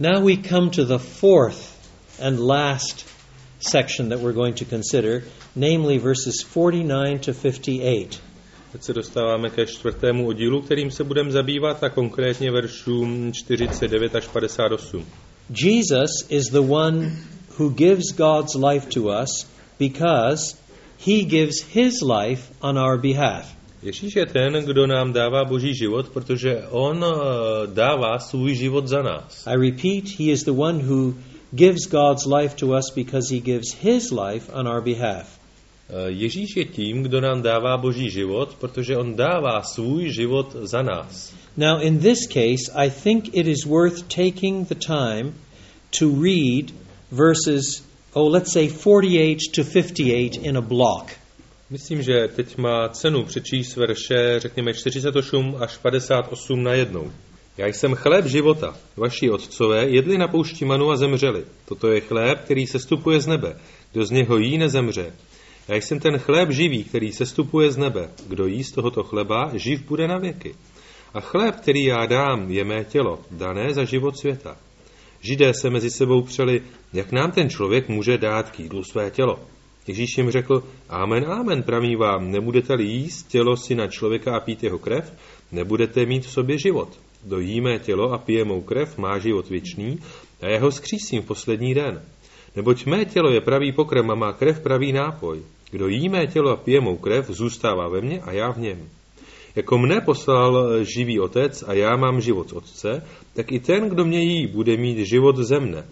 Now we come to the fourth and last section that we're going to consider, namely verses 49 to 58. Teď se dostáváme ke čtvrtému oddílu, kterým se budeme zabývat, a konkrétně veršům 49 až 58. Jesus is the one who gives God's life to us because he gives his life on our behalf. Ježíš je ten, kdo nám dává Boží život, protože on dává svůj život za nás. I repeat, he is the one who gives God's life to us because he gives his life on our behalf. Ježíš je tím, kdo nám dává Boží život, protože on dává svůj život za nás. Now in this case, I think it is worth taking the time to read verses, let's say 48 to 58 in a block. Myslím, že teď má cenu přečíst verše, řekněme 48 až 58 najednou. Já jsem chléb života. Vaši otcové jedli na poušti manu a zemřeli. Toto je chléb, který sestupuje z nebe. Kdo z něho jí, nezemře. Já jsem ten chléb živý, který sestupuje z nebe. Kdo jí z tohoto chleba, živ bude na věky. A chléb, který já dám, je mé tělo, dané za život světa. Židé se mezi sebou přeli, jak nám ten člověk může dát k jídlu své tělo. Ježíš jim řekl, amen, amen, pravím vám, nebudete-li jíst tělo syna člověka a pít jeho krev, nebudete mít v sobě život. Kdo jí mé tělo a pije mou krev, má život věčný a já ho vzkřísím v poslední den. Neboť mé tělo je pravý pokrm a má krev pravý nápoj. Kdo jí mé tělo a pije mou krev, zůstává ve mně a já v něm. Jako mne poslal živý otec a já mám život z otce, tak i ten, kdo mě jí, bude mít život ze mne.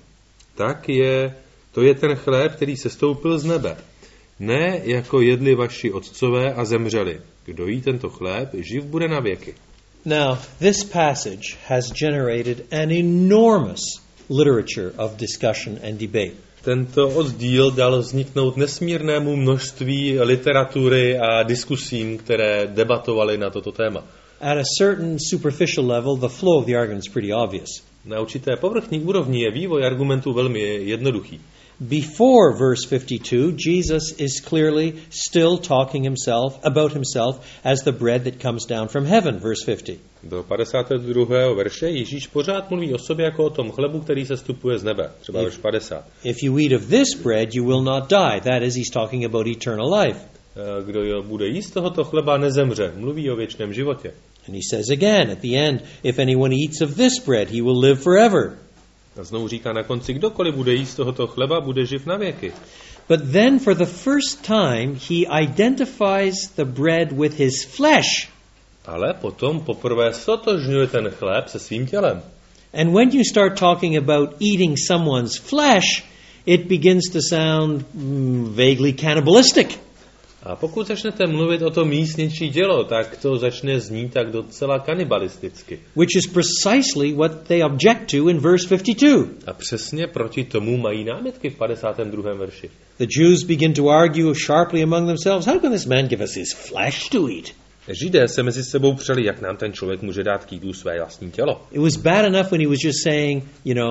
To je ten chléb, který sestoupil z nebe. Ne jako jedli vaši otcové a zemřeli. Kdo jí tento chléb, živ bude na věky. Now, this passage has generated an enormous literature of discussion and debate. Tento oddíl dal vzniknout nesmírnému množství literatury a diskusím, které debatovaly na toto téma. At a certain superficial level, the flow of the argument is pretty obvious. Na určité povrchní úrovni je vývoj argumentů velmi jednoduchý. Before verse 52, Jesus is clearly still talking about himself as the bread that comes down from heaven, verse 50. Do 52. verše Ježíš pořád mluví o sobě jako o tom chlebu, který sestupuje z nebe, třeba verš 50. If you eat of this bread, you will not die. That is, he's talking about eternal life. Kdo bude jíst tohoto chleba, nezemře. Mluví o věčném životě. And he says again at the end, if anyone eats of this bread, he will live forever. A znovu říká na konci, kdokoliv bude jíst tohoto chleba, bude živ na věky. But then for the first time he identifies the bread with his flesh. Ale potom poprvé stotožňuje ten chléb se svým tělem. And when you start talking about eating someone's flesh, it begins to sound vaguely cannibalistic. A pokud začnete mluvit o tom jíst něčí tělo, tak to začne znít tak docela kanibalisticky. Which is precisely what they object to in verse 52. A přesně proti tomu mají námitky v 52. verši. The Jews begin to argue sharply among themselves, how can this man give us his flesh to eat? Židé se mezi sebou přeli, jak nám ten člověk může dát k jídlu své vlastní tělo. It was bad enough when he was just saying,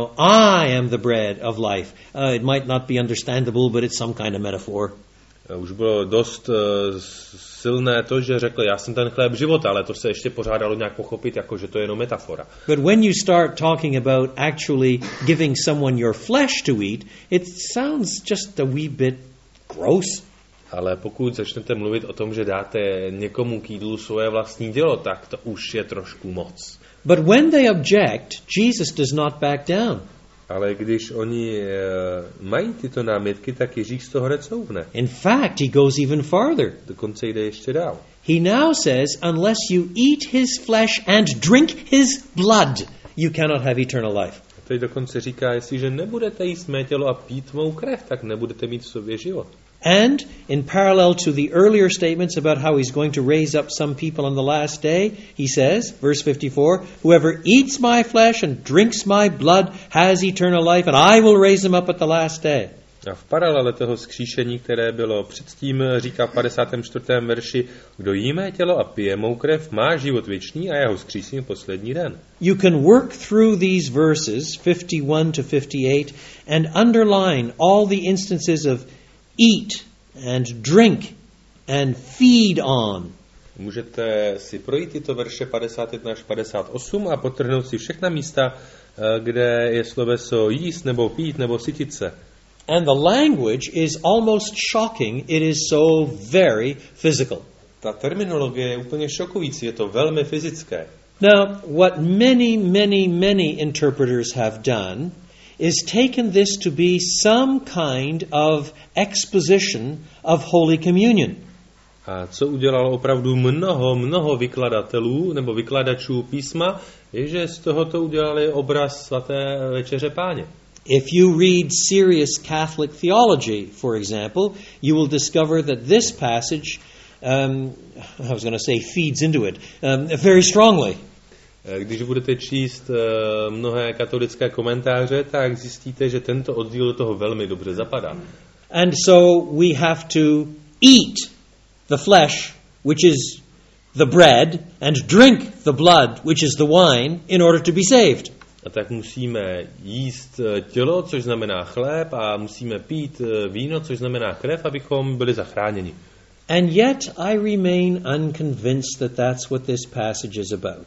I am the bread of life. It might not be understandable, but it's some kind of metaphor. Už bylo dost silné to, že řekl, já jsem ten chléb života, ale to se ještě pořád dalo nějak pochopit, jako že to je jenom metafora. But when you start talking about actually giving someone your flesh to eat, it sounds just a wee bit gross. Ale pokud začnete mluvit o tom, že dáte někomu k jídlu svoje vlastní tělo, tak to už je trošku moc. But when they object, Jesus does not back down. Ale když oni mají tyto námitky, tak Ježíš z toho necouvne. In fact, he goes even farther. Dokonce jde ještě dál. He now says, unless you eat his flesh and drink his blood, you cannot have eternal life. A teď dokonce říká, jestliže nebudete jíst mé tělo a pít mou krev, tak nebudete mít v sobě život. And in parallel to the earlier statements about how he's going to raise up some people on the last day, he says, verse 54, whoever eats my flesh and drinks my blood has eternal life, and I will raise them up at the last day. A v paralele toho vzkříšení, které bylo předtím, říká v 54. verši, kdo jí mé tělo a pije mou krev, má život věčný a já ho vzkřísím v poslední den. You can work through these verses, 51 to 58, and underline all the instances of eat and drink and feed on. Můžete si projít tyto verše 51 až 58 a podtrhnout si všechna místa, kde je sloveso jíst nebo pít nebo sytit se. And the language is almost shocking. It is so very physical. Ta terminologie je úplně šokující, je to velmi fyzické. Now, what many interpreters have done is taken this to be some kind of exposition of Holy Communion. A co udělalo opravdu mnoho vykladatelů nebo vykladačů písma, je, že z tohoto udělali obraz svaté večeře Páně. If you read serious Catholic theology, for example, you will discover that this passage, I was going to say feeds into it, very strongly. Když budete číst mnohé katolické komentáře, tak zjistíte, že tento oddíl do toho velmi dobře zapadá. And so we have to eat the flesh, which is the bread, and drink the blood, which is the wine, in order to be saved. A tak musíme jíst tělo, což znamená chléb, a musíme pít víno, což znamená krev, abychom byli zachráněni. And yet I remain unconvinced that that's what this passage is about.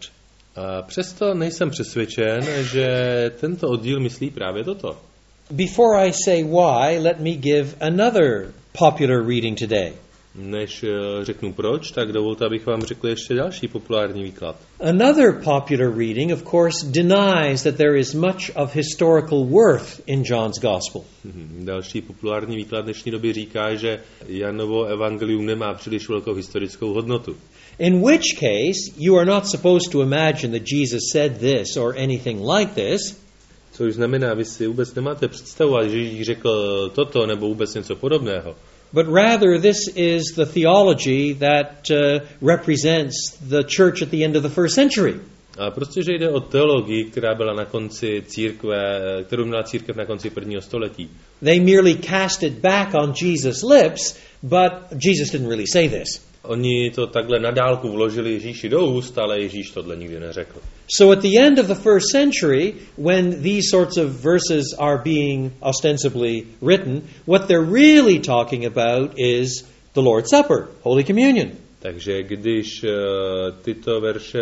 A přesto nejsem přesvědčen, že tento oddíl myslí právě toto. Before I say why, let me give another popular reading today. Než řeknu proč, tak dovolte, abych vám řekl ještě další populární výklad. Another popular reading, of course, denies that there is much of historical worth in John's Gospel. Další populární výklad dnešní doby říká, že Janovo evangelium nemá příliš velkou historickou hodnotu. In which case, you are not supposed to imagine that Jesus said this or anything like this. Což znamená, vy si vůbec nemáte představovat, že Ježíš řekl toto nebo vůbec něco podobného. But rather, this is the theology that represents the church at the end of the first century. A prostě, že jde o teologii, která byla na konci církve, kterou měla církev na konci prvního století. They merely cast it back on Jesus' lips, but Jesus didn't really say this. Oni to takhle na dálku vložili Ježíši do úst, ale Ježíš tohle nikdy neřekl. So at the end of the first century, when these sorts of verses are being ostensibly written, what they're really talking about is the Lord's Supper, Holy Communion. Takže když tyto verše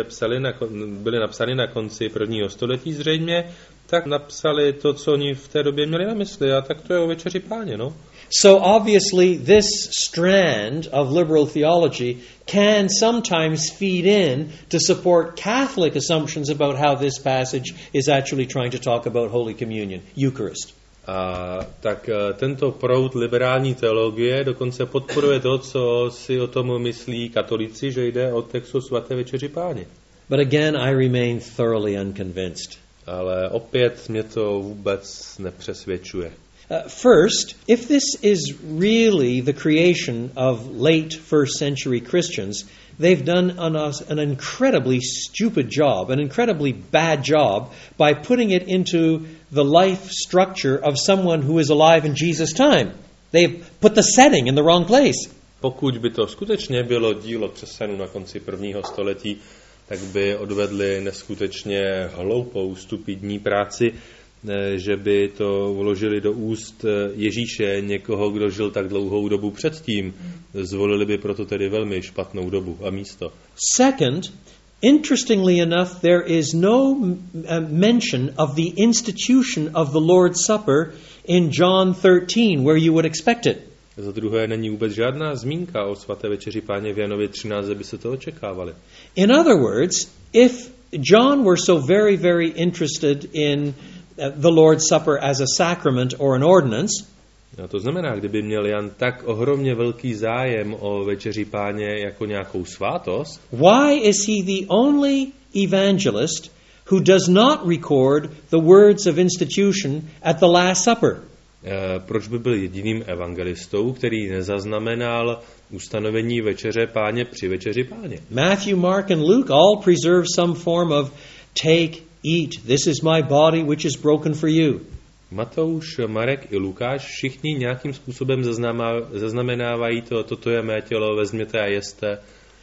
byly napsány na konci prvního století zřejmě, tak napsali to, co oni v té době měli na mysli, a tak to je o večeři Páně, no. So obviously this strand of liberal theology can sometimes feed in to support Catholic assumptions about how this passage is actually trying to talk about Holy Communion, Eucharist. A tak tento proud liberální teologie dokonce podporuje to, co si o tom myslí katolíci, že jde o textu svaté večeři Páně. But again, I remain thoroughly unconvinced. Ale opět mě to vůbec nepřesvědčuje. First, if this is really the creation of late first century Christians, they've done an incredibly stupid job, an incredibly bad job by putting it into the life structure of someone who is alive in Jesus' time. They've put the setting in the wrong place. Pokud by to skutečně bylo dílo křesťanů na konci prvního století, tak by odvedli neskutečně hloupou stupidní práci, že by to vložili do úst Ježíše, někoho, kdo žil tak dlouhou dobu předtím. Zvolili by proto tedy velmi špatnou dobu a místo. Second, interestingly enough, there is no mention of the institution of the Lord's Supper in John 13, where you would expect it. Za druhé, není vůbec žádná zmínka o svaté večeři Páně v Janově 13, by se to očekávali. In other words, if John were so very, very interested in the Lord's Supper as a sacrament or an ordinance, a to znamená, kdyby měl Jan tak ohromně velký zájem o večeři Páně jako nějakou svátost, why is he the only evangelist who does not record the words of institution at the Last Supper? Proč by byl jediným evangelistou, který nezaznamenal ustanovení večeře Páně při večeři Páně? Matthew, Mark and Luke all preserve some form of take, eat, this is my body which is broken for you. Matouš, Marek i Lukáš všichni nějakým způsobem zaznamenávají toto je mé tělo, vezměte a jeste.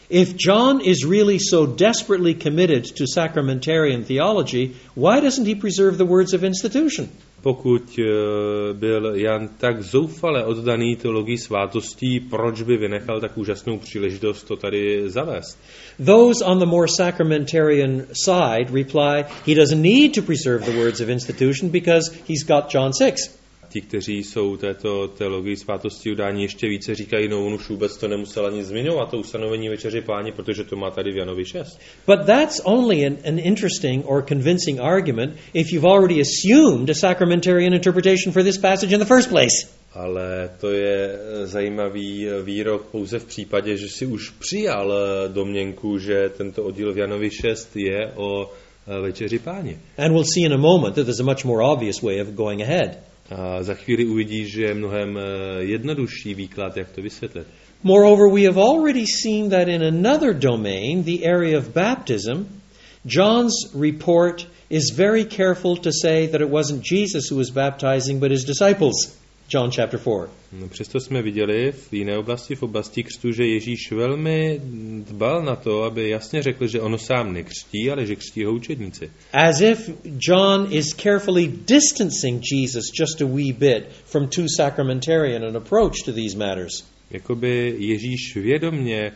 If John is really so desperately committed to sacramentarian theology, why doesn't he preserve the words of institution? Pokud byl Jan tak zoufale oddaný teologii svátostí, proč by vynechal tak úžasnou příležitost to tady zavést? Those on the more sacramentarian side reply, he doesn't need to preserve the words of institution because he's got John 6. Ti, kteří jsou této teologii svátostí udání ještě více, říkají, no on už vůbec to nemusel ani zmiňovat, to ustanovení večeři Páni, protože to má tady v Janovi 6. But that's only an interesting or convincing argument if you've already assumed a sacramentarian interpretation for this passage in the first place. Ale to je zajímavý výrok pouze v případě, že si už přijal domněnku, že tento oddíl v Janovi 6 je o večeři Páni. And we'll see in a moment that there's a much more obvious way of going ahead. A za chvíli uvidíš, že je mnohem jednodušší výklad, jak to vysvětlit. Moreover, we have already seen that in another domain, the area of baptism, John's report is very careful to say that it wasn't Jesus who was baptizing, but his disciples. John chapter 4. No, přesto jsme viděli v jiné oblasti, v oblasti křtu, že Ježíš velmi dbal na to, aby jasně řekl, že ono sám nekřtí, ale že křtí ho učedníci. As if John is carefully distancing Jesus just a wee bit from too sacramentarian an approach to these matters. Jakoby Ježíš vědomně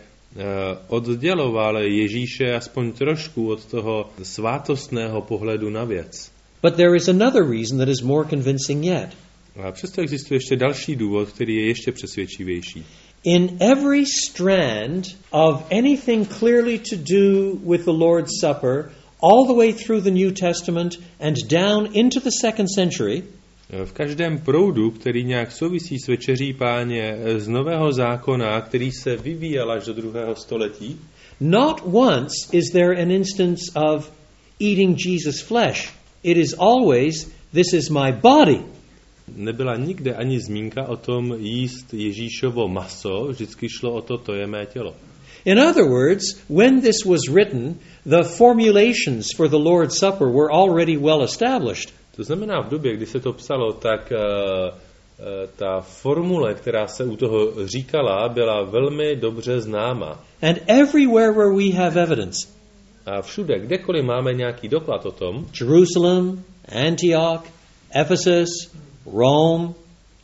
odděloval Ježíše aspoň trošku od toho svátostného pohledu na věc. But there is another reason that is more convincing yet. A přesto existuje ještě další důvod, který je ještě přesvědčivější. In every strand of anything clearly to do with the Lord's Supper, all the way through the New Testament and down into the 2nd century, v každém proudu, který nějak souvisí s večeří Páně z Nového zákona, který se vyvíjel až do 2. století, not once is there an instance of eating Jesus' flesh. It is always, this is my body. Nebyla nikde ani zmínka o tom jíst Ježíšovo maso, vždycky šlo o to, to je mé tělo. In other words, when this was written, the formulations for the Lord's Supper were already well established. To znamená, v době, kdy se to psalo, tak ta formule, která se u toho říkala, byla velmi dobře známa. And everywhere where we have evidence, a všude, kdekoliv máme nějaký doklad o tom, Jerusalem, Antioch, Ephesus, Rome,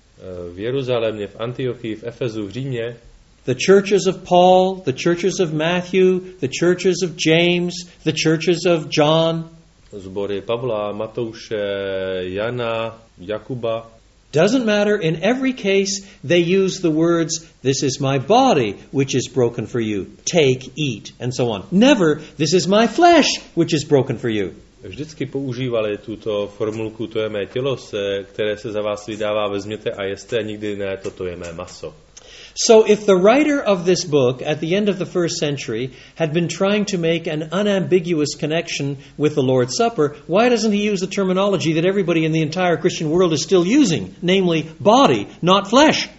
v Jeruzalémě, v Antiochii, v Efezu, v Římě, the churches of Paul, the churches of Matthew, the churches of James, the churches of John, sbory Pavla, Matouše, Jana, Jakuba. Doesn't matter. In every case, they use the words, this is my body, which is broken for you. Take, eat, and so on. Never, this is my flesh, which is broken for you. Vždycky používali tuto formulku, to je mé tělo, které se za vás vydává, vezměte a jeste, a nikdy ne, toto je mé maso. So if the writer of this book at the end of the 1st century had been trying to make an unambiguous connection with the Lord's Supper, why doesn't he use the terminology that everybody in the entire Christian world is still using, namely body, not flesh?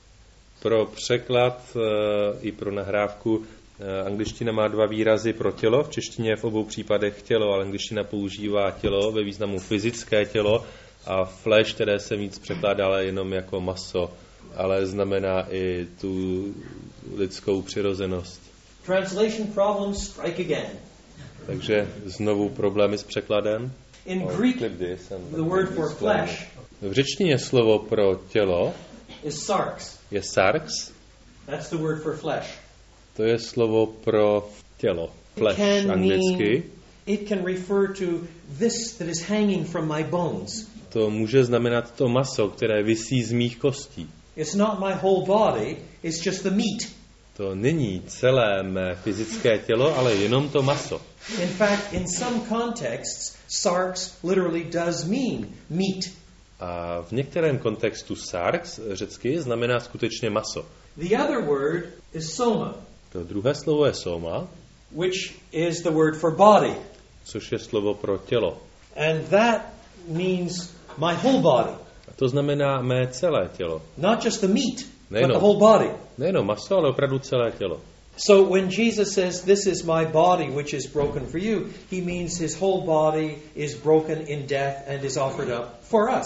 Pro překlad i pro nahrávku angličtina má 2 výrazy pro tělo, v češtině v obou případech tělo, ale angličtina používá tělo ve významu fyzické tělo a flesh, které se víc překládá jenom jako maso, ale znamená i tu lidskou přirozenost. Translation problems strike again. Takže znovu problémy s překladem. In Greek, the word for flesh v řečtině slovo pro tělo is sarx. Je sarx. That's the word for flesh. To je slovo pro tělo. Flesh anglicky. It can refer to this that is hanging from my bones. To může znamenat to maso, které visí z mých kostí. It's not my whole body, it's just the meat. To není celé mé fyzické tělo, ale jenom to maso. In fact, in some contexts, sarx literally does mean meat. A v některém kontextu sarx řecky znamená skutečně maso. The other word is soma. To druhé slovo je soma, which is the word for body. Což je slovo pro tělo. And that means my whole body. A to znamená mé celé tělo. Not just the meat, but the whole body. Nejenom maso, ale opravdu celé tělo. So when Jesus says, this is my body which is broken for you, he means his whole body is broken in death and is offered up for us.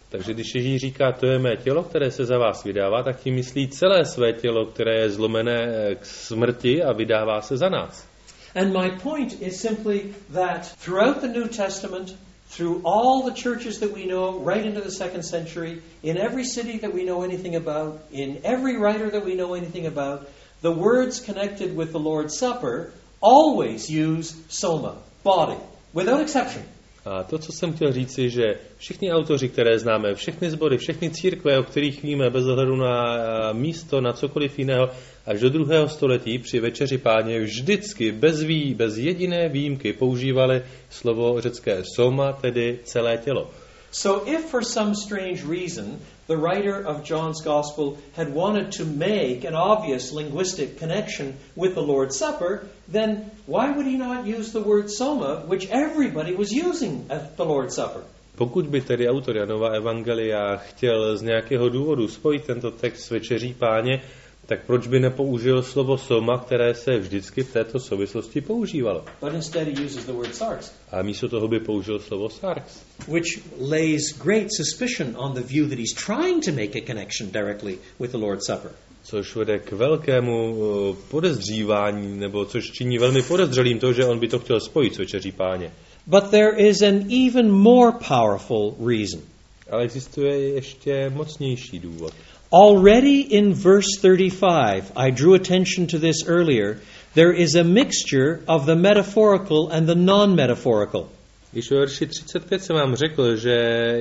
Takže když Ježíš říká, to je mé tělo, které se za vás vydává, tak tím myslí celé své tělo, které je zlomené k smrti a vydává se za nás. And my point is simply that throughout the New Testament, through all the churches that we know, right into the 2nd century, in every city that we know anything about, in every writer that we know anything about, the words connected with the Lord's Supper always use soma, body, without exception. A to, co jsem chtěl říci, že všichni autoři, které známe, všechny sbory, všechny církve, o kterých víme bez ohledu na místo, na cokoliv jiného, až do 2. století při Večeři Páně vždycky bez jediné výjimky používali slovo řecké soma, tedy celé tělo. So if for some strange reason the writer of John's Gospel had wanted to make an obvious linguistic connection with the Lord's Supper, then why would he not use the word soma, which everybody was using at the Lord's Supper? Pokud by tedy autor Janova evangelia chtěl z nějakého důvodu spojit tento text s Večeří Páně, tak proč by nepoužil slovo soma, které se vždycky v této souvislosti používalo? But instead he uses the word sarx. A místo toho by použil slovo sarx. Which lays great suspicion on the view that he's trying to make a connection directly with the Lord's Supper. Což vede k velkému podezřívání, nebo což činí velmi podezřelým to, že on by to chtěl spojit s Večeří Páně. But there is an even more powerful reason. Ale existuje ještě mocnější důvod. Already in verse 35, I drew attention to this earlier, there is a mixture of the metaphorical and the non-metaphorical. Již ve verši 35 jsem vám řekl, že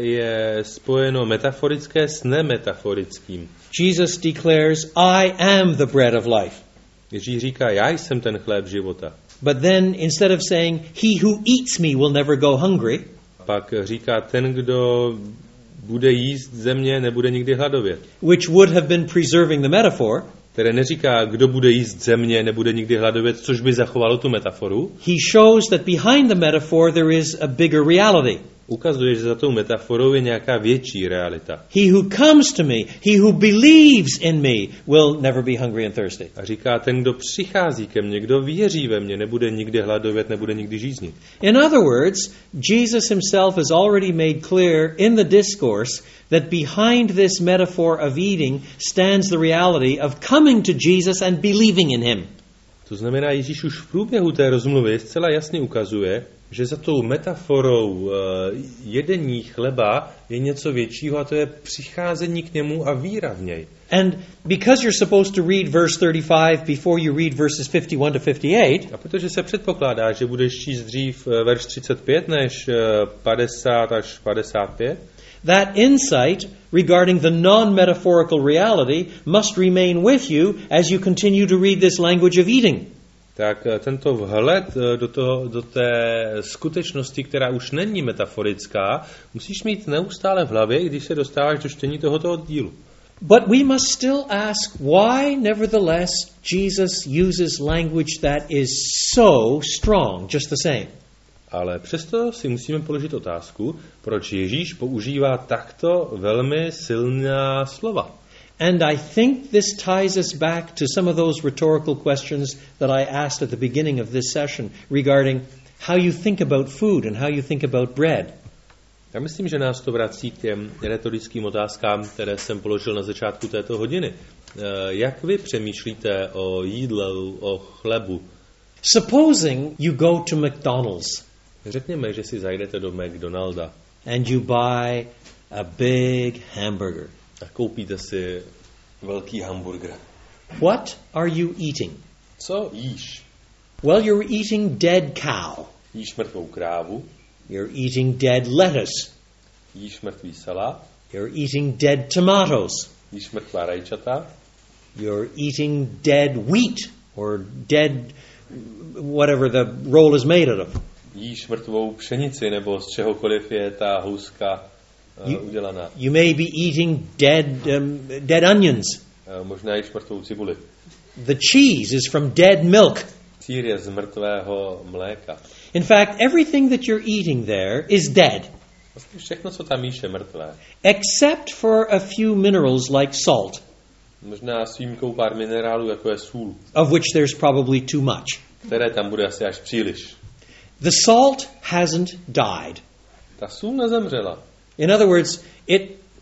je spojeno metaforické s nemetaforickým. Jesus declares, I am the bread of life. Ježíš říká, já jsem ten chléb života. But then, instead of saying, he who eats me will never go hungry, Pak říká, ten, kdo bude jíst ze mě, nebude nikdy hladovět. which would have been preserving the metaphor, Které neříká, kdo bude jíst ze mě, nebude nikdy hladovět, což by zachovalo tu metaforu. he shows that behind the metaphor there is a bigger reality. Ukazuje, že za tou metaforou je nějaká větší realita. He who comes to me, he who believes in me, will never be hungry and thirsty. A říká, ten, kdo přichází ke mně, kdo věří ve mě, nebude nikdy hladovět, nebude nikdy žíznit. In other words, Jesus himself has already made clear in the discourse that behind this metaphor of eating stands the reality of coming to Jesus and believing in him. To znamená, Ježíš už v průběhu té rozmluvy zcela jasně ukazuje, že za tou metaforou jedení chleba je něco většího, a to je přicházení k němu a víra v něj. And because you're supposed to read verse 35 before you read verses 51 to 58, A protože se předpokládá, že budeš číst dřív verš 35 než 50 až 55, that insight regarding the non-metaphorical reality must remain with you as you continue to read this language of eating. tak tento vhled do té skutečnosti, která už není metaforická, musíš mít neustále v hlavě, i když se dostáváš do čtení tohoto oddílu. But we must still ask why, nevertheless, Jesus uses language that is so strong, just the same. Ale přesto si musíme položit otázku, proč Ježíš používá takto velmi silná slova. And I think this ties us back to some of those rhetorical questions that I asked at the beginning of this session regarding how you think about food and how you think about bread. Já myslím, že nás to vrací k těm retorickým otázkám, které jsem položil na začátku této hodiny. Jak vy přemýšlíte o jídlu, o chlebu? Supposing you go to McDonald's Řekněme, že si zajdete do McDonalda and you buy a big hamburger. a koupíte si velký hamburger. What are you eating? Co jíš? Well, you're eating dead cow. Jíš mrtvou krávu, You're eating dead lettuce. jíš mrtvý salát, You're eating dead tomatoes. jíš mrtvá rajčata, You're eating dead wheat or dead whatever the roll is made out of. jíš mrtvou pšenici nebo z čehokoliv je ta houska udělaná. You may be eating dead onions. Možná jíš mrtvou cibuli. The cheese is from dead milk. Sýr je z mrtvého mléka. In fact, everything that you're eating there is dead, Vlastně všechno, co tam jíš, je mrtvé. except for a few minerals like salt, Možná s výjimkou pár minerálů, jako je sůl, of which there's probably too much. které tam bude asi až příliš. The salt hasn't died. Ta sůl nezemřela. In other words, it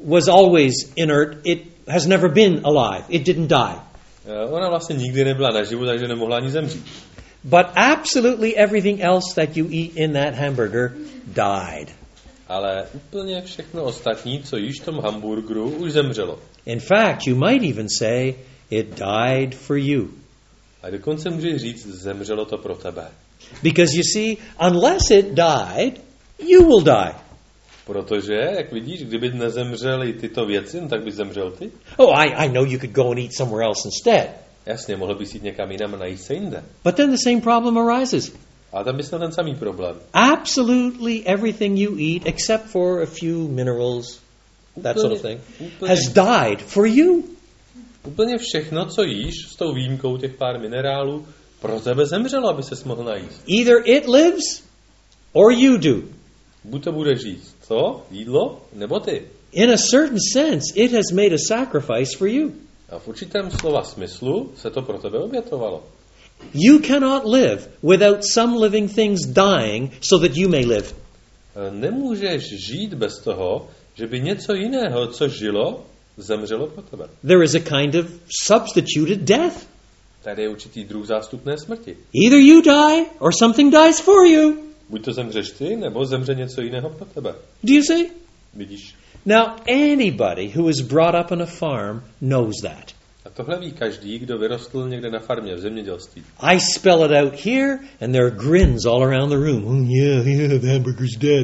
was always inert. It has never been alive. It didn't die. Ona vlastně nikdy nebyla naživu, takže nemohla ani zemřít. But absolutely everything else that you eat in that hamburger died. Ale úplně všechno ostatní, co jíš v tom hamburgeru, už zemřelo. In fact, you might even say it died for you. A dokonce můžeš říct, zemřelo to pro tebe. Because you see, unless it died, you will die. Protože, jak vidíš, kdyby nezemřely tyto věci, tak by zemřel ty. Oh, I know you could go and eat somewhere else instead. Jasně, mohl bys jít někam jinam a najít se jinde. But then the same problem arises. Ale tam bys měl ten samý problém. Absolutely everything you eat, except for a few minerals, that sort of thing, has died for you. Úplně všechno, co jíš, s tou výjimkou těch pár minerálů, pro tebe zemřelo, aby ses mohl najíst. Either it lives, or you do. Buď to budeš jíst, co? Jídlo? Nebo ty? In a certain sense, it has made a sacrifice for you. A v určitém slova smyslu se to pro tebe obětovalo. You cannot live without some living things dying so that you may live. Nemůžeš žít bez toho, že by něco jiného, co žilo, zemřelo pro tebe. There is a kind of substituted death. Tady je určitý druh zástupné smrti. Either you die or something dies for you. Buď to zemřeš ty, nebo zemře něco jiného pro tebe. Do you see? Vidíš? Now, anybody who is brought up on a farm knows that. A tohle ví každý, kdo vyrostl někde na farmě v zemědělství. I spell it out here, and there are grins all around the room. Oh, yeah, the hamburger's dead.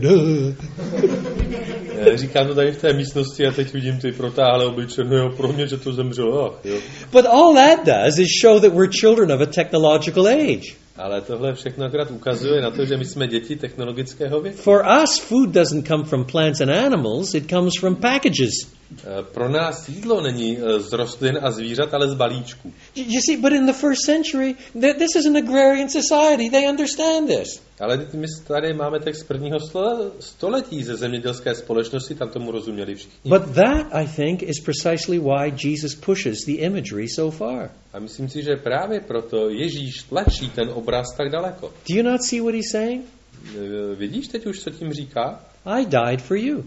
Říkám to tady v té místnosti a teď vidím ty protáhlé obličeje. No jo, pro mě, že to zemřelo. Jo. But all that does is show that we're children of a technological age. Ale tohle všechno akorát ukazuje na to, že my jsme děti technologického věku. For us, food doesn't come from plants and animals, it comes from packages. Pro nás jídlo není z rostlin a zvířat, ale z balíčků. You see, but in the first century, this is an agrarian society. They understand this. Ale my tady máme text z prvního století ze zemědělské společnosti, tam tomu rozuměli všichni. But that, I think, is precisely why Jesus pushes the imagery so far. A myslím si, že právě proto Ježíš tlačí ten obraz tak daleko. Do you not see what he's saying? Vidíš teď už, co tím říká? I died for you.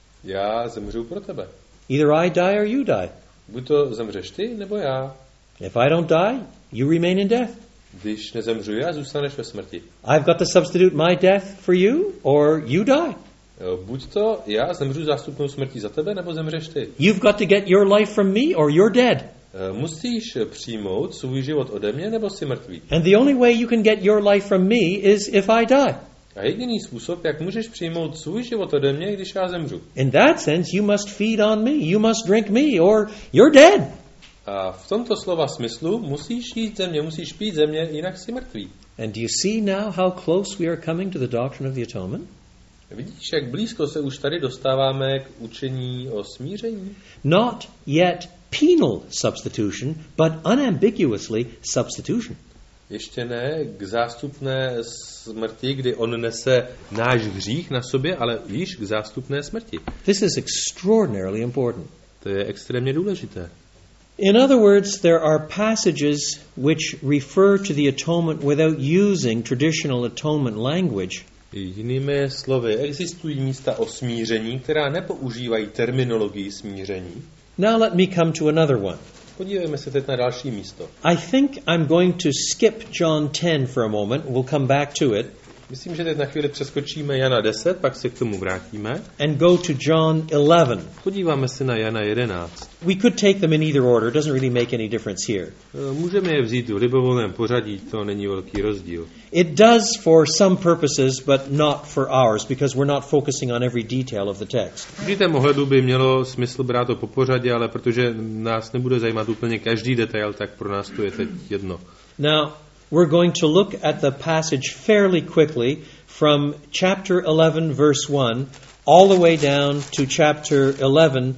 Já zemřu pro tebe. Either I die or you die. Buď to zemřeš ty, nebo já. If I don't die, you remain in death. Když nezemřu já, zůstaneš ve smrti. I've got to substitute my death for you, or you die. Buď to já zemřu zástupnou smrtí za tebe, nebo zemřeš ty. You've got to get your life from me, or you're dead. Musíš přijmout svůj život ode mě, nebo jsi mrtvý. And the only way you can get your life from me is if I die. A jediný způsob, jak můžeš přijmout svůj život ode mě, když já zemřu. In that sense, you must feed on me, you must drink me, or you're dead. A v tomto slova smyslu musíš jíst země, musíš pít země, jinak jsi mrtvý. And do you see now how close we are coming to the doctrine of the atonement? Vidíš, jak blízko se už tady dostáváme k učení o smíření? Not yet penal substitution, but unambiguously substitution. Ještě ne k zástupné smrti, kdy on nese náš hřích na sobě, ale již k zástupné smrti. This is extraordinarily important. To je extrémně důležité. In other words, there are passages which refer to the atonement without using traditional atonement language. Jinými slovy, existují místa o smíření, která nepoužívají terminologii smíření. Now let me come to another one. Podívejme se teď na další místo. I think I'm going to skip John 10 for a moment. We'll come back to it. Myslím, že teď na chvíli přeskočíme Jana 10, pak se k tomu vrátíme. And go to John 11. Podíváme se na Jana 11. We could take them in either order. It doesn't really make any difference here. Můžeme je vzít v libovolném pořadí, to není velký rozdíl. It does for some purposes, but not for ours, because we're not focusing on every detail of the text. V určitém ohledu by mělo smysl brát to po pořadě, ale protože nás nebude zajímat úplně každý detail, tak pro nás to je teď jedno. Now, we're going to look at the passage fairly quickly from chapter 11, verse 1, all the way down to chapter 11,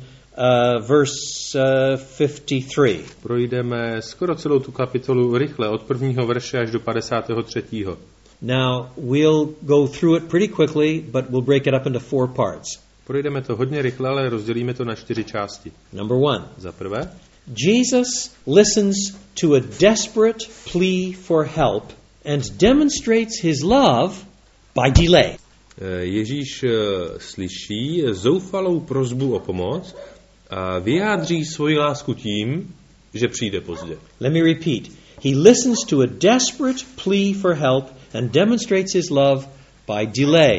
verse 53. Projdeme skoro celou tu kapitolu rychle, od prvního verše až do 53. Now, we'll go through it pretty quickly, but we'll break it up into 4 parts. Projdeme to hodně rychle, ale rozdělíme to na 4 části. Number 1. Za prvé, Jesus listens to a desperate plea for help and demonstrates his love by delay. Ježíš slyší zoufalou prosbu o pomoc a vyjádří svoji lásku tím, že přijde pozdě. Let me repeat. He listens to a desperate plea for help and demonstrates his love by delay.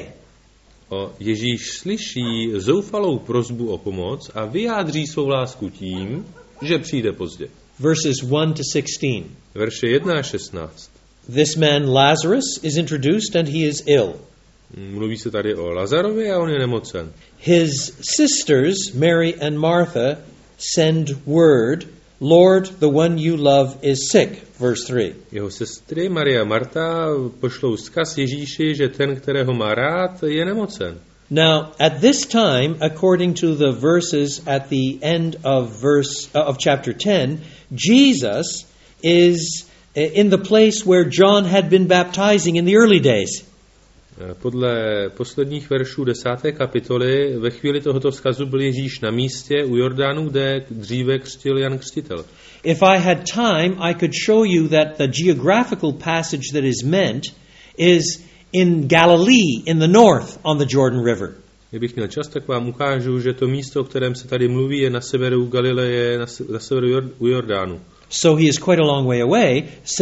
Ježíš slyší zoufalou prosbu o pomoc a vyjádří svou lásku tím, že přijde pozdě. Verses 1 to 16. Verše 1 a 16. This man Lazarus is introduced and he is ill. Mluví se tady o Lazarovi a on je nemocen. His sisters, Mary and Martha, send word, Lord, the one you love is sick. Verse 3. Jeho sestry Maria a Marta pošlou vzkaz Ježíši, že ten, kterého má rád, je nemocen. Now, at this time, according to the verses at the end of chapter 10, Jesus is in the place where John had been baptizing in the early days. Podle posledních veršů 10. kapitoly ve chvíli tohoto vzkazu byl Ježíš na místě u Jordánu, kde dříve křtil Jan Křtitel. If I had time, I could show you that the geographical passage that is meant is in Galilee, in the north, on the Jordan River. Kdybych měl čas, tak vám ukážu, že to místo, o kterém se tady mluví, je na severu Galileje, na severu u Jordánu. So he is quite a long way away,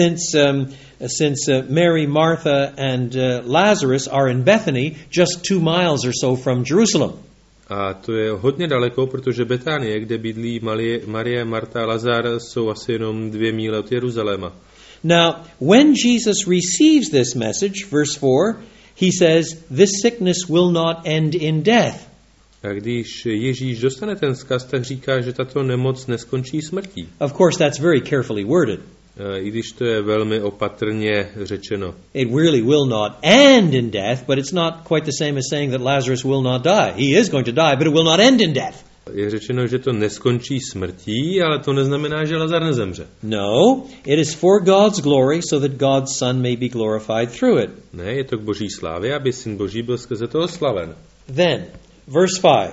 since Mary, Martha, and Lazarus are in Bethany, just 2 miles or so from Jerusalem. A to je hodně daleko, protože Betánie, kde bydlí Marie, Marta a Lazar, jsou asi jenom 2 míle od Jeruzaléma. Now, when Jesus receives this message, verse 4, he says, this sickness will not end in death. A když Ježíš dostane ten vzkaz, tak říká, že tato nemoc neskončí smrtí. Of course, that's very carefully worded. I když to je velmi opatrně řečeno. It really will not end in death, but it's not quite the same as saying that Lazarus will not die. He is going to die, but it will not end in death. Je řečeno, že to neskončí smrtí, ale to neznamená, že Lazar nezemře. No, it is for God's glory, so that God's Son may be glorified through it. Ne, je to k Boží slávě, aby Syn Boží byl skrze toho slaven. Then, verse 5.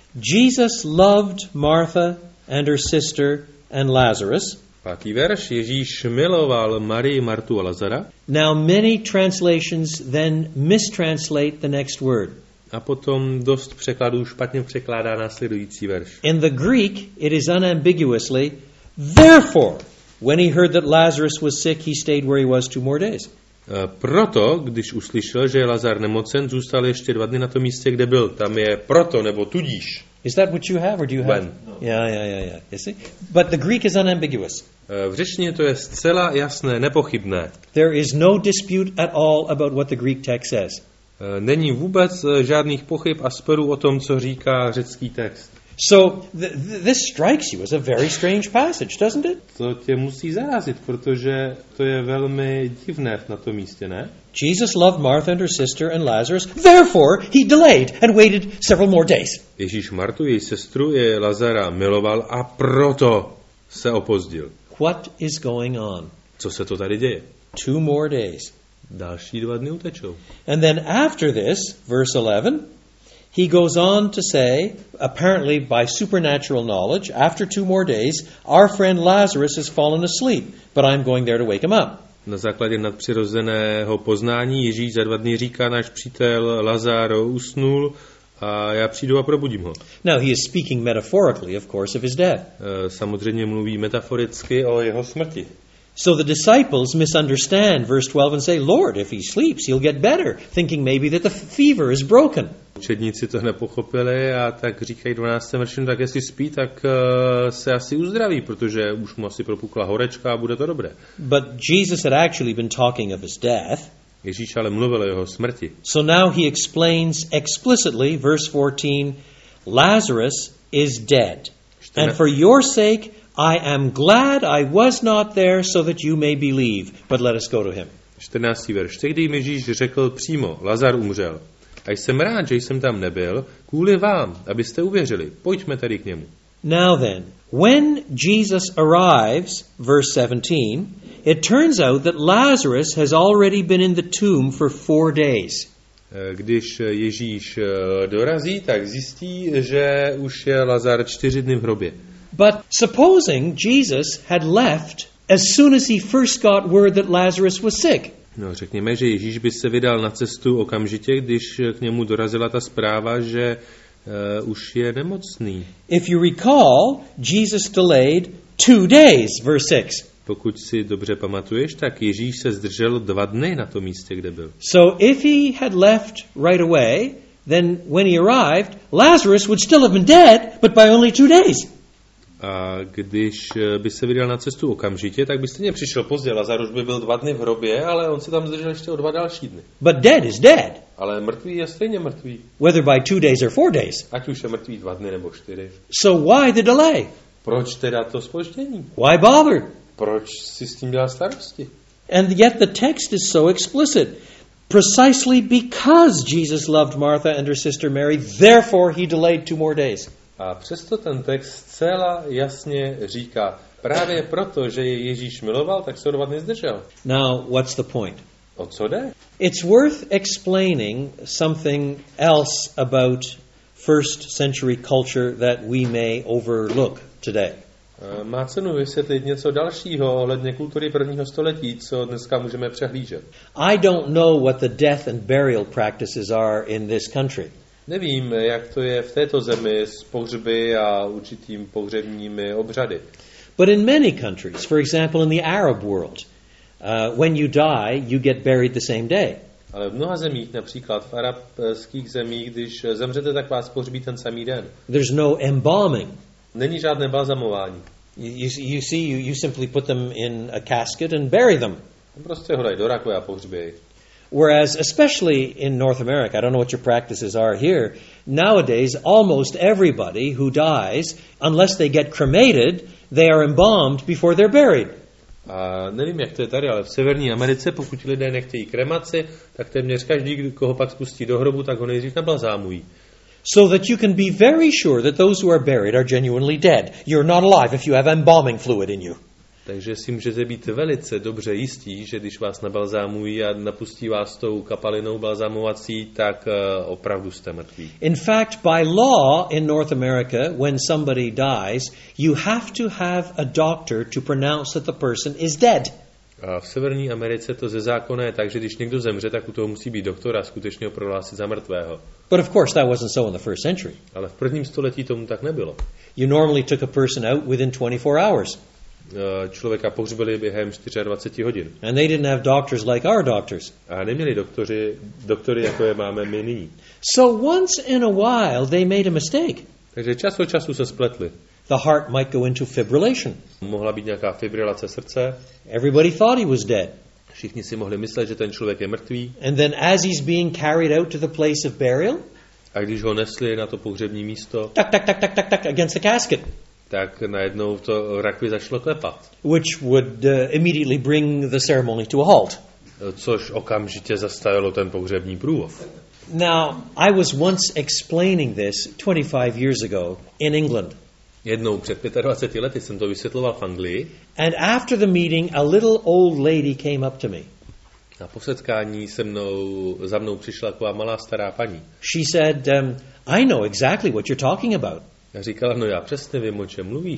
Jesus loved Martha and her sister and Lazarus. 5. verš. Ježíš miloval Marii, Martu a Lazara. Now many translations then mistranslate the next word. A potom dost překladů špatně překládá následující verš. In the Greek, it is unambiguously, therefore, when he heard that Lazarus was sick, he stayed where he was 2 more days. Proto, když uslyšel, že je Lazar nemocen, zůstal ještě 2 dny na tom místě, kde byl. Tam je proto, nebo tudíž. Is that what you have, or do you have? No. Yeah. You see? But the Greek is unambiguous. V řečtině to je zcela jasné, nepochybné. There is no dispute at all about what the Greek text says. Není vůbec žádných pochyb a sporů o tom, co říká řecký text. So this strikes you as a very strange passage, doesn't it? To tě musí zarazit, protože to je velmi divné na tom místě, ne? Jesus loved Martha and her sister and Lazarus. Therefore, he delayed and waited several more days. Ježíš Martu, její sestru i Lazara miloval a proto se opozdil. What is going on? Co se to tady děje? 2 more days. Další 2 dny utečou. And then after this, verse 11, he goes on to say, apparently by supernatural knowledge, after 2 more days, our friend Lazarus has fallen asleep, but I'm going there to wake him up. Na základě nadpřirozeného poznání Ježíš za 2 dny říká, náš přítel Lazar usnul a já přijdu a probudím ho. Now he is speaking metaphorically, of course, of his death. Samozřejmě mluví metaforicky o jeho smrti. So the disciples misunderstand verse 12 and say, Lord, if he sleeps, he'll get better, thinking maybe that the fever is broken. Učedníci to nepochopili a tak říkají 12. verši, tak jestli spí, tak se asi uzdraví, protože už mu asi propukla horečka a bude to dobré. But Jesus had actually been talking of his death. Ježíš ale mluvil o jeho smrti. So now he explains explicitly, verse 14, Lazarus is dead. And for your sake, I am glad I was not there so that you may believe. But let us go to him. 14. verš. Tehdy jim Ježíš řekl přímo, Lazar umřel. A jsem rád, že jsem tam nebyl, kvůli vám, abyste uvěřili. Pojďme tedy k němu. Now then, when Jesus arrives, verse 17, it turns out that Lazarus has already been in the tomb for 4 days. Když Ježíš dorazí, tak zjistí, že už je Lazar 4 dny v hrobě. But supposing Jesus had left as soon as he first got word that Lazarus was sick. No, řekněme, že Ježíš by se vydal na cestu okamžitě, když k němu dorazila ta zpráva, že už je nemocný. If you recall, Jesus delayed 2 days, verse 6. Pokud si dobře pamatuješ, tak Ježíš se zdržel 2 dny na tom místě, kde byl. So if he had left right away, then when he arrived, Lazarus would still have been dead, but by only 2 days. A když by se vydal na cestu okamžitě, tak by stejně přišel pozdě. Lazarus by byl 2 dny v hrobě, ale on se tam zdržel ještě o 2 další dny. But dead is dead, Ale mrtvý je stejně mrtvý. whether by 2 days or 4 days. Ať už je mrtvý 2 dny nebo 4. So why the delay? Proč teda to zpoždění? Why bother? Proč si s tím dělá starosti? And yet the text is so explicit. Precisely because Jesus loved Martha and her sister Mary, therefore he delayed 2 more days. A přesto ten text zcela jasně říká, právě proto, že je Ježíš miloval, tak se o 2 dny zdržel. Now, what's the point? O co jde? It's worth explaining something else about first century culture that we may overlook today. Má cenu vysvětlit něco dalšího ohledně kultury 1. století, co dneska můžeme přehlížet. I don't know what the death and burial practices are in this country. Nevím, jak to je v této zemi s pohřby a určitým pohřebními obřady. But in many countries, for example in the Arab world, when you die, you get buried the same day. Ale v mnoha zemích, například v arabských zemích, když zemřete, tak vás pohřbí ten samý den. There's no embalming. Není žádné balzamování. You simply put them in a casket and bury them. Prostě ho dají do rakve a pohřbějí. Whereas, especially in North America, I don't know what your practices are here, nowadays almost everybody who dies, unless they get cremated, they are embalmed before they're buried. A nevím, jak to je tady, ale v Severní Americe, pokud lidé nechtějí kremaci, tak téměř každý, koho pak spustí do hrobu, tak ho nejdřív nabalzámují. So that you can be very sure that those who are buried are genuinely dead. You're not alive if you have embalming fluid in you. Takže si můžete být velice dobře jistí, že když vás nabalzámují a napustí vás tou kapalinou balzámovací, tak opravdu jste mrtví. In fact, by law in North America, when somebody dies, you have to have a doctor to pronounce that the person is dead. A v Severní Americe to ze zákona je tak, že když někdo zemře, tak u toho musí být doktor a skutečně ho prohlásit za mrtvého. But of course that wasn't so in the first century. Ale v 1. století tomu tak nebylo. You normally took a person out within 24 hours. Člověka pohřbili během 24 hodin. And they didn't have doctors like our doctors. A neměli doktory, jako je máme my nyní. So once in a while they made a mistake. Takže čas od času se spletli. The heart might go into fibrillation. Mohla být nějaká fibrilace srdce. Everybody thought he was dead. Všichni si mohli myslet, že ten člověk je mrtvý. And then as he's being carried out to the place of burial, a když ho nesli na to pohřební místo, tak against the casket, tak najednou to rakvi začalo klepat. Which would immediately bring the ceremony to a halt. Což okamžitě zastavilo ten pohřební průvod. Now, I was once explaining this 25 years ago in England. Jednou před 25 lety jsem to vysvětloval v Anglii. And after the meeting, a little old lady came up to me. Na po setkání za mnou přišla taková malá stará paní. She said, I know exactly what you're talking about. Já říkala, no já přesně vím, o čem mluvíš.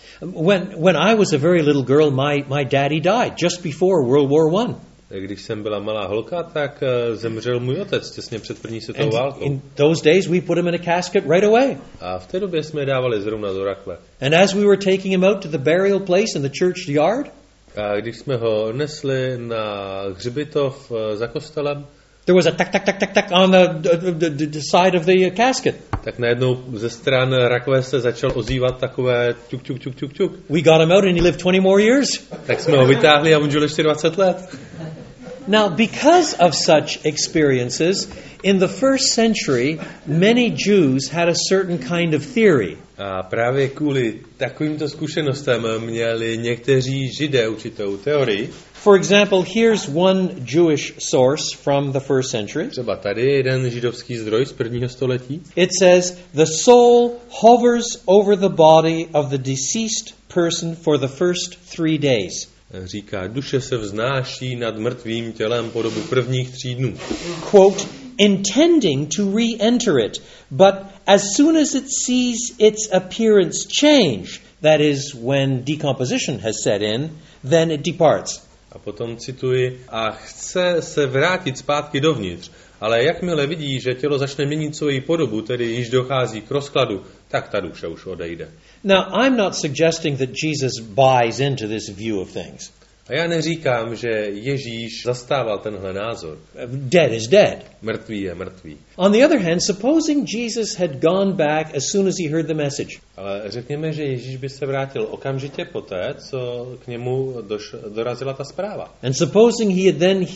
When I was a very little girl, my daddy died just before World War I. Když jsem byla malá holka, tak zemřel můj otec těsně před první světovou válkou. In those days we put him in a casket right away. A v té době jsme je dávali zrovna do rakve. And as we were taking him out to the burial place in the church yard, a když jsme ho nesli na hřbitov za kostelem, there was a tak on the side of the casket. Tak najednou ze stran rakve se začal ozývat takové tuk, tuk, tuk, tuk, tuk. We got him out and he lived 20 more years. Tak jsme ho vytáhli a on žil ještě 20 let. Now, because of such experiences, in the first century, many Jews had a certain kind of theory. A právě kvůli takovýmto zkušenostem měli někteří Židé určitou teorii. For example, here's one Jewish source from the first century. Třeba tady je jeden židovský zdroj z 1. století. It says, the soul hovers over the body of the deceased person for the first 3 days. Říká, duše se vznáší nad mrtvým tělem po dobu prvních 3 dnů. Quote, intending to re-enter it, but as soon as it sees its appearance change, that is, when decomposition has set in, then it departs. A potom cituji, a chce se vrátit zpátky dovnitř, ale jakmile vidí, že tělo začne měnit svoji podobu, tedy již dochází k rozkladu, tak ta duše už odejde. Now, I'm not suggesting that Jesus buys into this view of things. A já neříkám, že Ježíš zastával tenhle názor. Dead is dead. Mrtvý je mrtvý. On the other hand, supposing Jesus had gone back as soon as he heard the message. Ale řekněme, že Ježíš by se vrátil okamžitě poté, co k němu dorazila ta zpráva. And supposing he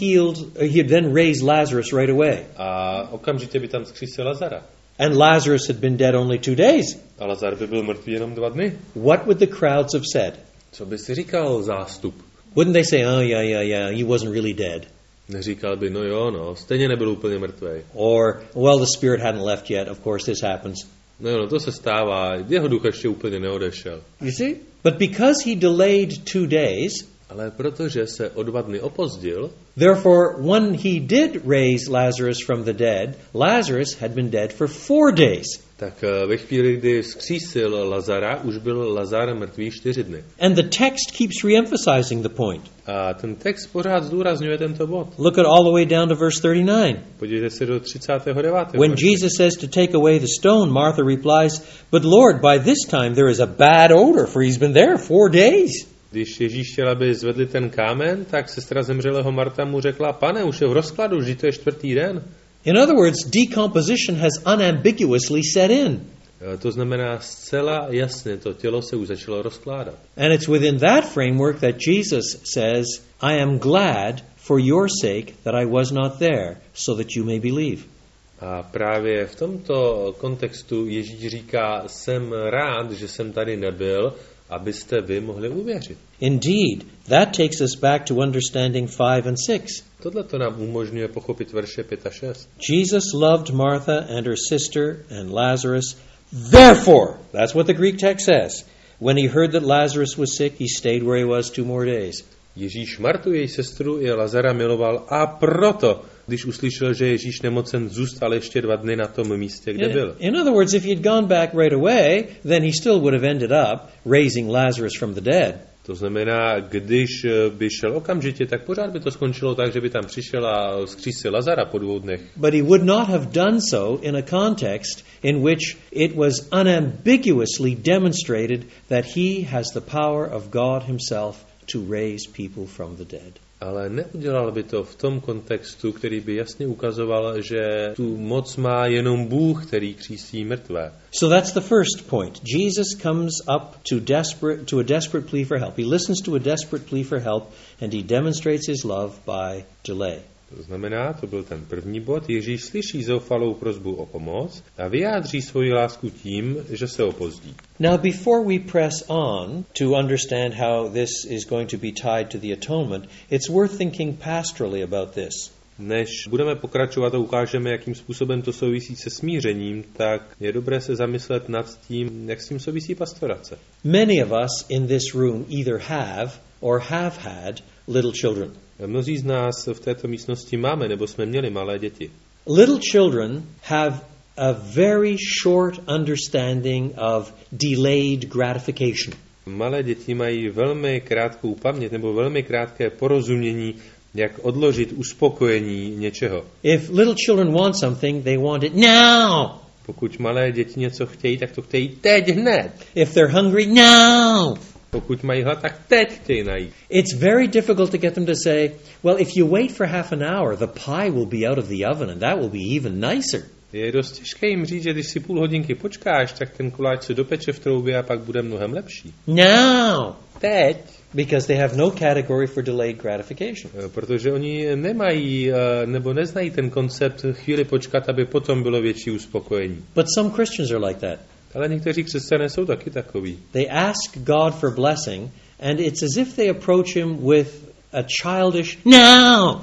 had then raised Lazarus right away. A okamžitě by tam vzkřísil Lazara. And Lazarus had been dead only 2 days. A Lazar by byl mrtvý jenom 2 dny. What would the crowds have said? Co by si říkal zástup? Wouldn't they say, oh, yeah, he wasn't really dead? Neříkal by, stejně nebyl úplně mrtvej. Or, well, the spirit hadn't left yet, of course this happens. To se stává, jeho duch ještě úplně neodešel. You see? But because he delayed 2 days, ale protože se o 2 dny opozdil, therefore, when he did raise Lazarus from the dead, Lazarus had been dead for 4 days. Tak ve chvíli, kdy vzkřísil Lazara, už byl Lazar mrtvý 4 dny. And the text keeps reemphasizing the point. A ten text pořád zdůrazňuje tento bod. Look at all the way down to verse 39. Podívejte se do 39. When Jesus says to take away the stone, Martha replies, "But Lord, by this time there is a bad odor, for he's been there 4 days." Když Ježíš chtěl, aby zvedli ten kámen, tak sestra zemřelého Marta mu řekla, pane, už je v rozkladu, vždyť to je 4. den. In other words, decomposition has unambiguously set in. To znamená zcela jasně, to tělo se už začalo rozkládat. And it's within that framework that Jesus says, I am glad for your sake that I was not there, so that you may believe. A právě v tomto kontextu Ježíš říká, jsem rád, že jsem tady nebyl, abyste vy mohli uvěřit. Indeed, that takes us back to understanding 5 and 6. Tohle to nám umožňuje pochopit verše 5 a 6. Jesus loved Martha and her sister and Lazarus. Therefore, that's what the Greek text says. When he heard that Lazarus was sick, he stayed where he was 2 more days. Ježíš Martu, její sestru i Lazara miloval a proto, když uslyšel, že Ježíš nemocen, zůstal ještě 2 dny na tom místě, kde byl. In other words, if he had gone back right away, then he still would have ended up raising Lazarus from the dead. To znamená, když by šel okamžitě, tak pořád by to skončilo tak, že by tam přišel a vzkřísil Lazara po 2 dnech. But he would not have done so in a context in which it was unambiguously demonstrated that he has the power of God himself to raise people from the dead. Ale neudělal by to v tom kontextu, který by jasně ukazoval, že tu moc má jenom Bůh, který křísí mrtvé. So that's the first point. Jesus comes up to a desperate plea for help. He listens to a desperate plea for help and he demonstrates his love by delay. To znamená, to byl ten první bod, Ježíš slyší zoufalou prosbu o pomoc a vyjádří svoji lásku tím, že se opozdí. Now before we press on to understand how this is going to be tied to the atonement, it's worth thinking pastorally about this. Než budeme pokračovat a ukážeme, jakým způsobem to souvisí se smířením, tak je dobré se zamyslet nad tím, jak s tím souvisí pastorace. Many of us in this room either have or have had little children. Mnozí z nás v této místnosti máme nebo jsme měli malé děti. Little children have a very short understanding of delayed gratification. Malé děti mají velmi krátkou paměť nebo velmi krátké porozumění, jak odložit uspokojení něčeho. If little children want something, they want it now. Pokud malé děti něco chtějí, tak to chtějí teď hned. If they're hungry, now. Pokud mají hlad, tak teď chtějí najít. It's very difficult to get them to say, well, if you wait for half an hour, the pie will be out of the oven and that will be even nicer. Je dost těžké jim říct, že když si půl hodinky počkáš, tak ten koláč se dopeče v troubě a pak bude mnohem lepší. Now. Teď. Because they have no category for delayed gratification. Protože oni nemají nebo neznají ten koncept chvíli počkat, aby potom bylo větší uspokojení. But some Christians are like that. Ale někteří křesťané jsou taky takoví. They ask God for blessing and it's as if they approach him with a childish now.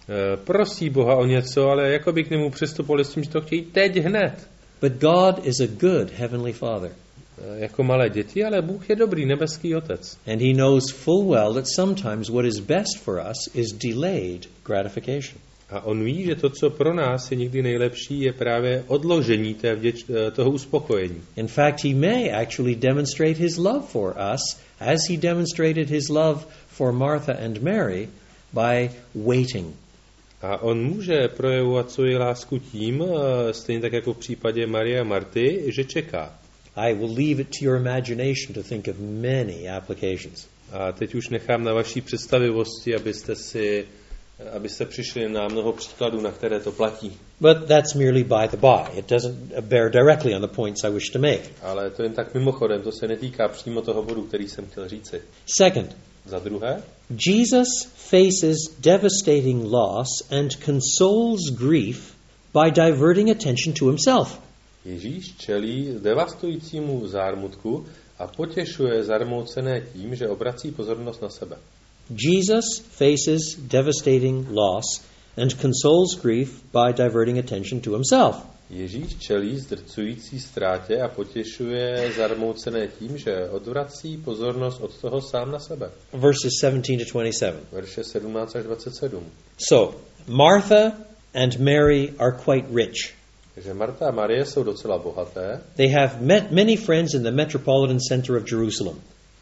Prosí Boha o něco, ale jako by k němu přistupovali s tím, že to chtějí teď hned. But God is a good heavenly Father. Jako malé děti, ale Bůh je dobrý nebeský otec. And he knows full well that sometimes what is best for us is delayed gratification. A on ví, že to, co pro nás je někdy nejlepší, je právě odložení toho uspokojení. In fact, he may actually demonstrate his love for us as he demonstrated his love for Martha and Mary by waiting. A on může projevovat svoji lásku tím, stejně tak jako v případě Marie a Marty, že čeká. I will leave it to your imagination to think of many applications. A teď už nechám na vaší představivosti, abyste přišli na mnoho příkladů, na které to platí. But that's merely by the by. It doesn't bear directly on the points I wish to make. Ale to jen tak mimochodem, to se netýká přímo toho bodu, který jsem chtěl říci. Second, Za druhé, Jesus faces devastating loss and consoles grief by diverting attention to himself. Ježíš čelí devastujícímu zármutku a potěšuje zarmoucené tím, že obrací pozornost na sebe. Jesus faces devastating loss and consoles grief by diverting attention to himself. Ježíš čelí zdrcující ztrátě a potěšuje zarmoucené tím, že odvrací pozornost od toho sám na sebe. Verses 17 to 27. Verše 17 až 27. So, Martha and Mary are quite rich. Takže Marta a Marie jsou docela bohaté. They have met many friends in the metropolitan center of Jerusalem.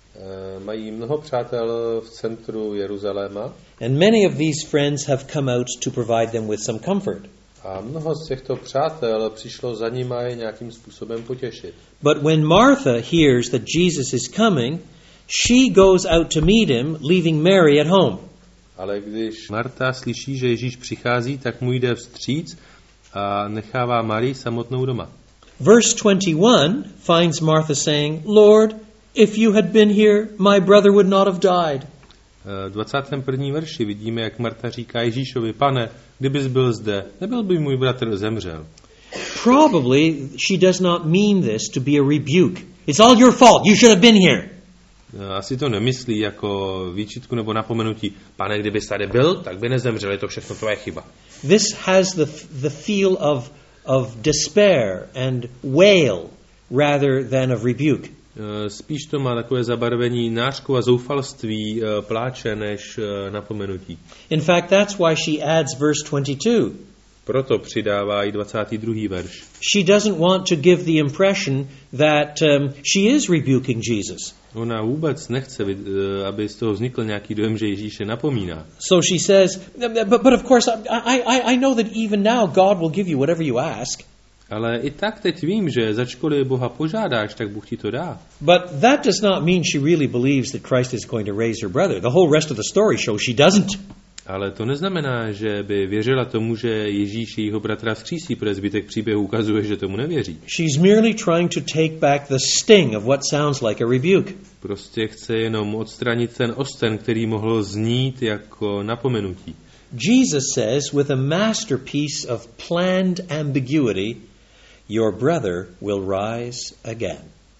Mají mnoho přátel v centru Jeruzaléma. And many of these friends have come out to provide them with some comfort. A mnoho z těchto přátel přišlo za nimi je nějakým způsobem potěšit. But when Martha hears that Jesus is coming, she goes out to meet him, leaving Mary at home. Ale když Marta slyší, že Ježíš přichází, tak mu jde vstříc a nechává Marii samotnou doma. Verse 21 finds Martha saying, Lord, if you had been here, my brother would not have died. V 21. verši vidíme, jak Marta říká Ježíšovi, Pane, kdybys byl zde, nebyl by můj bratr zemřel. Probably she does not mean this to be a rebuke. It's all your fault. You should have been here. Asi to nemyslí jako výčitku nebo napomenutí. Pane, kdybys tady byl, tak by nezemřel, je to všechno tvoje chyba. This has the feel of despair and wail rather than of rebuke. Spíš to má takové zabarvení nářku a zoufalství, pláče, než napomenutí. In fact, that's why she adds verse 22. Proto přidává i 22. verš. She doesn't want to give the impression that she is rebuking Jesus. Ona vůbec nechce, aby z toho vznikl nějaký dojem, že Ježíše napomíná. So she says, but of course, I know that even now God will give you whatever you ask. Ale i tak teď vím, že začkoliv Boha požádáš, tak Bůh ti to dá. But that does not mean she really believes that Christ is going to raise her brother. The whole rest of the story shows she doesn't. Ale to neznamená, že by věřila tomu, že Ježíš jejího bratra vzkřísí, protože zbytek příběhu ukazuje, že tomu nevěří. She's merely trying to take back the sting of what sounds like a rebuke. Prostě chce jenom odstranit ten osten, který mohl znít jako napomenutí. Jesus says with a masterpiece of planned ambiguity, your brother will rise again.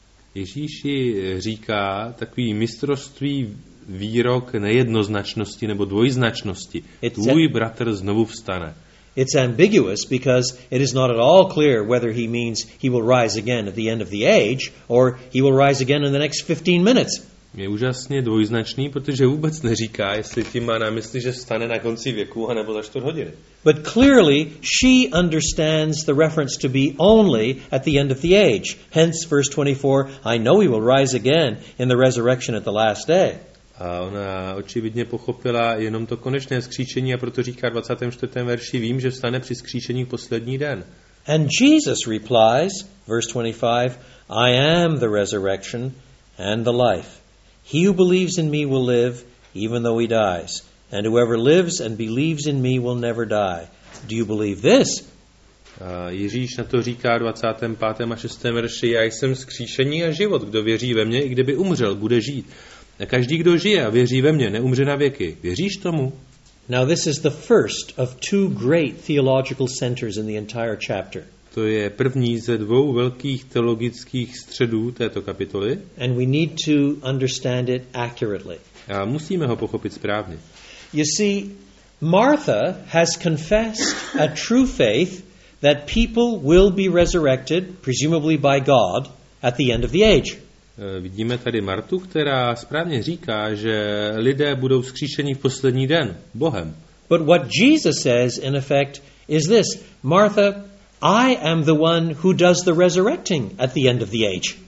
Ježíši říká takový mistrovství výrok nejednoznačnosti nebo dvojznačnosti. Tvůj bratr znovu vstane. It's ambiguous because it is not at all clear whether he means he will rise again at the end of the age or he will rise again in the next 15 minutes. Je úžasně dvojznačný, protože vůbec neříká, jestli tím má na mysli, že vstane na konci věku anebo za 4 hodiny. But clearly she understands the reference to be only at the end of the age. Hence verse 24, I know he will rise again in the resurrection at the last day. A ona očividně pochopila jenom to konečné vzkříšení a proto říká v 24. verši, vím, že vstane při vzkříšení v poslední den. And Jesus replies, verse 25, I am the resurrection and the life. He who believes in me will live, even though he dies. And whoever lives and believes in me will never die. Do you believe this? A Ježíš na to říká v 25. a 6. verši, já jsem vzkříšení a život. Kdo věří ve mě, i kdyby umřel, bude žít. A každý, kdo žije a věří ve mě, neumře na věky. Věříš tomu? Now this is the first of 2 great theological centers in the entire chapter. To je první ze 2 velkých teologických středů této kapitoly. And we need to understand it accurately. A musíme ho pochopit správně. You see, Martha has confessed a true faith that people will be resurrected, presumably by God, at the end of the age. Vidíme tady Martu, která správně říká, že lidé budou vzkříšeni v poslední den Bohem. But what Jesus says, in effect, is this: Martha, I am the one who does the resurrecting at the end of the age.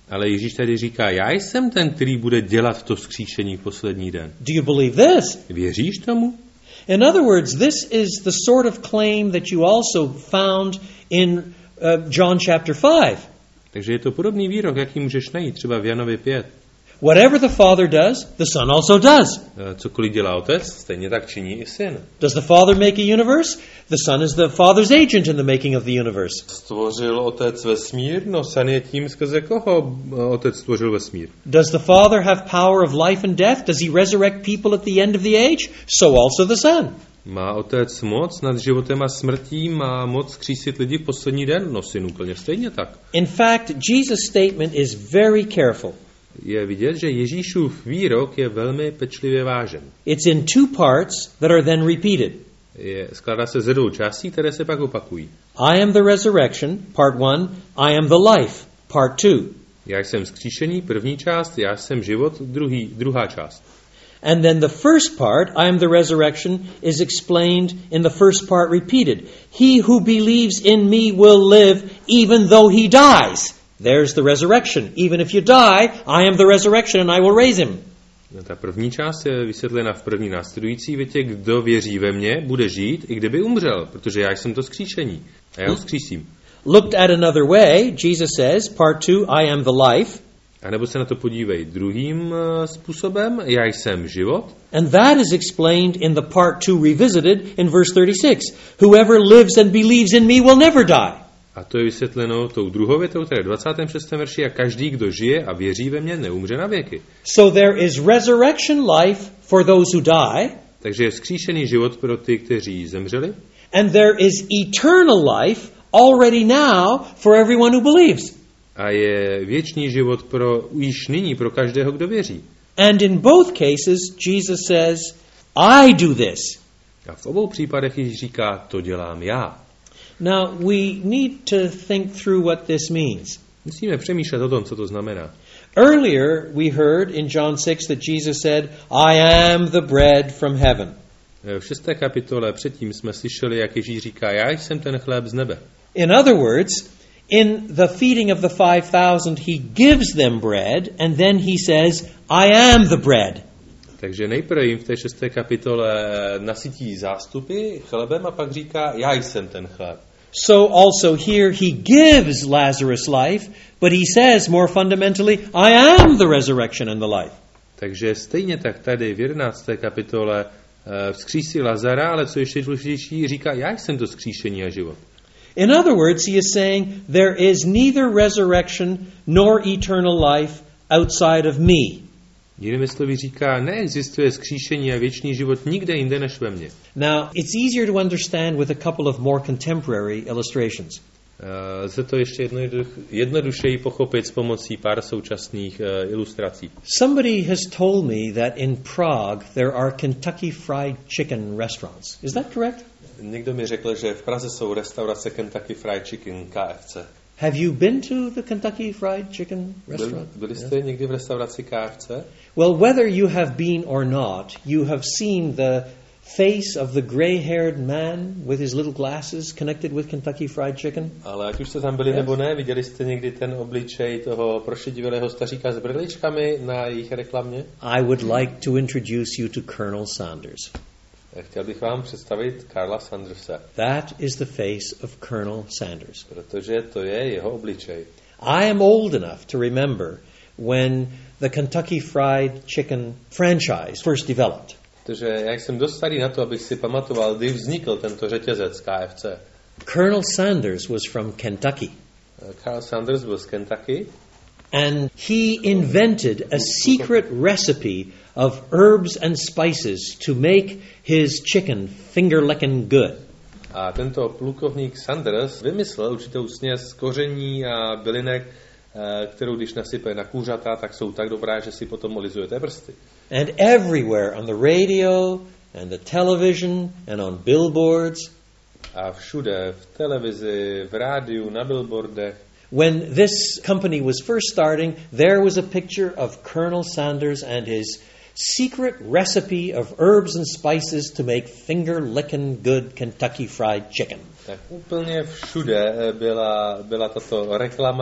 Ale Ježíš tady říká, já jsem ten, který bude dělat to vzkříšení v poslední den. Do you believe this? Věříš tomu? In other words, this is the sort of claim that you also found in John chapter 5. Takže je to podobný výrok, jaký můžeš najít třeba v Janově 5. Whatever the Father does, the Son also does. Cokoliv dělá Otec, stejně tak činí i Syn. Does the Father make a universe? The Son is the Father's agent in the making of the universe. Stvořil Otec vesmír, no Syn je tím, skrze koho Otec stvořil vesmír. Does the Father have power of life and death? Does he resurrect people at the end of the age? So also the Son. Má Otec moc nad životem a smrtí, má moc křísit lidi v poslední den, no Syn úplně stejně tak. In fact, Jesus' statement is very careful. Je vidět, že Ježíšův výrok je velmi pečlivě vážen. It's in two parts that are then repeated. Skládá se ze dvou částí, které se pak opakují. I am the resurrection, part 1. I am the life, part 2. Já jsem vzkříšení, první část, já jsem život, druhá část. And then the first part, I am the resurrection, is explained in the first part repeated. He who believes in me will live even though he dies. There's the resurrection. Even if you die, I am the resurrection and I will raise him. Ta první část je vysvětlena v první následující větě. Kdo věří ve mě, bude žít, i kdyby umřel, protože já jsem to vzkříšení. A já ho vzkřísím. Looked at another way, Jesus says, part 2, I am the life. A nebo se na to podívej druhým způsobem, já jsem život. And that is explained in the part 2 revisited in verse 36. Whoever lives and believes in me will never die. A to je vysvětleno tou druhou větou, které 26. verši, a každý, kdo žije a věří ve mě, neumře na věky. So there is resurrection life for those who die. Takže je vzkříšený život pro ty, kteří zemřeli. And there is eternal life already now for everyone who believes. A je věčný život již nyní pro každého, kdo věří. And in both cases, Jesus says, I do this. A v obou případech Ježíš říká, to dělám já. Now, we need to think through what this means. Musíme přemýšlet o tom, co to znamená. Earlier, we heard in John 6 that Jesus said, I am the bread from heaven. V 6. kapitole předtím jsme slyšeli, jak Ježíš říká, já jsem ten chléb z nebe. In other words, in the feeding of the 5,000, he gives them bread, and then he says, I am the bread. Takže nejprve jim v té 6. kapitole nasytí zástupy chlebem a pak říká, já jsem ten chléb. So also here he gives Lazarus life, but he says more fundamentally, I am the resurrection and the life. Takže stejně tak tady v 11. kapitole vzkřísí Lazara, ale co ještě důležitější, říká, já jsem to vzkříšení a život. In other words, he is saying, there is neither resurrection nor eternal life outside of me. Jinými slovy říká, neexistuje vzkříšení a věčný život nikde jinde než ve mně. Now, it's easier to understand with a couple of more contemporary illustrations. Lze to ještě jednodušeji pochopit s pomocí pár současných ilustrací. Somebody has told me that in Prague there are Kentucky Fried Chicken restaurants. Is that correct? Někdo mi řekl, že v Praze jsou restaurace Kentucky Fried Chicken, KFC. Have you been to the Kentucky Fried Chicken restaurant? Byli jste někdy v restauraci KFC? Well, whether you have been or not, you have seen the face of the gray-haired man with his little glasses connected with Kentucky Fried Chicken? Ale ať už jste tam byli nebo ne, viděli jste někdy ten obličej toho prošedivělého staříka s brýličkami na jejich reklamě? I would like to introduce you to Colonel Sanders. Chtěl bych vám představit Karla Sanderse. That is the face of Colonel Sanders. Protože to je jeho obličej. I am old enough to remember when the Kentucky Fried Chicken franchise first developed. Protože já jsem dost starý na to, abych si pamatoval, kdy vznikl tento řetězec KFC. Colonel Sanders was from Kentucky. Carl Sanders byl z Kentucky. And he invented a secret recipe of herbs and spices to make his chicken finger-licking good. A tento plukovník Sanders vymyslel určitou směs koření a bylinek, kterou když nasype na kuřata, tak jsou tak dobrá, že si potom olizujete prsty. And everywhere on the radio and the television and on billboards. A všude, v televizi, v rádiu, na billboardech. When this company was first starting, there was a picture of Colonel Sanders and his secret recipe of herbs and spices to make finger-licking good Kentucky Fried Chicken. Tak úplně všude byla tato reklama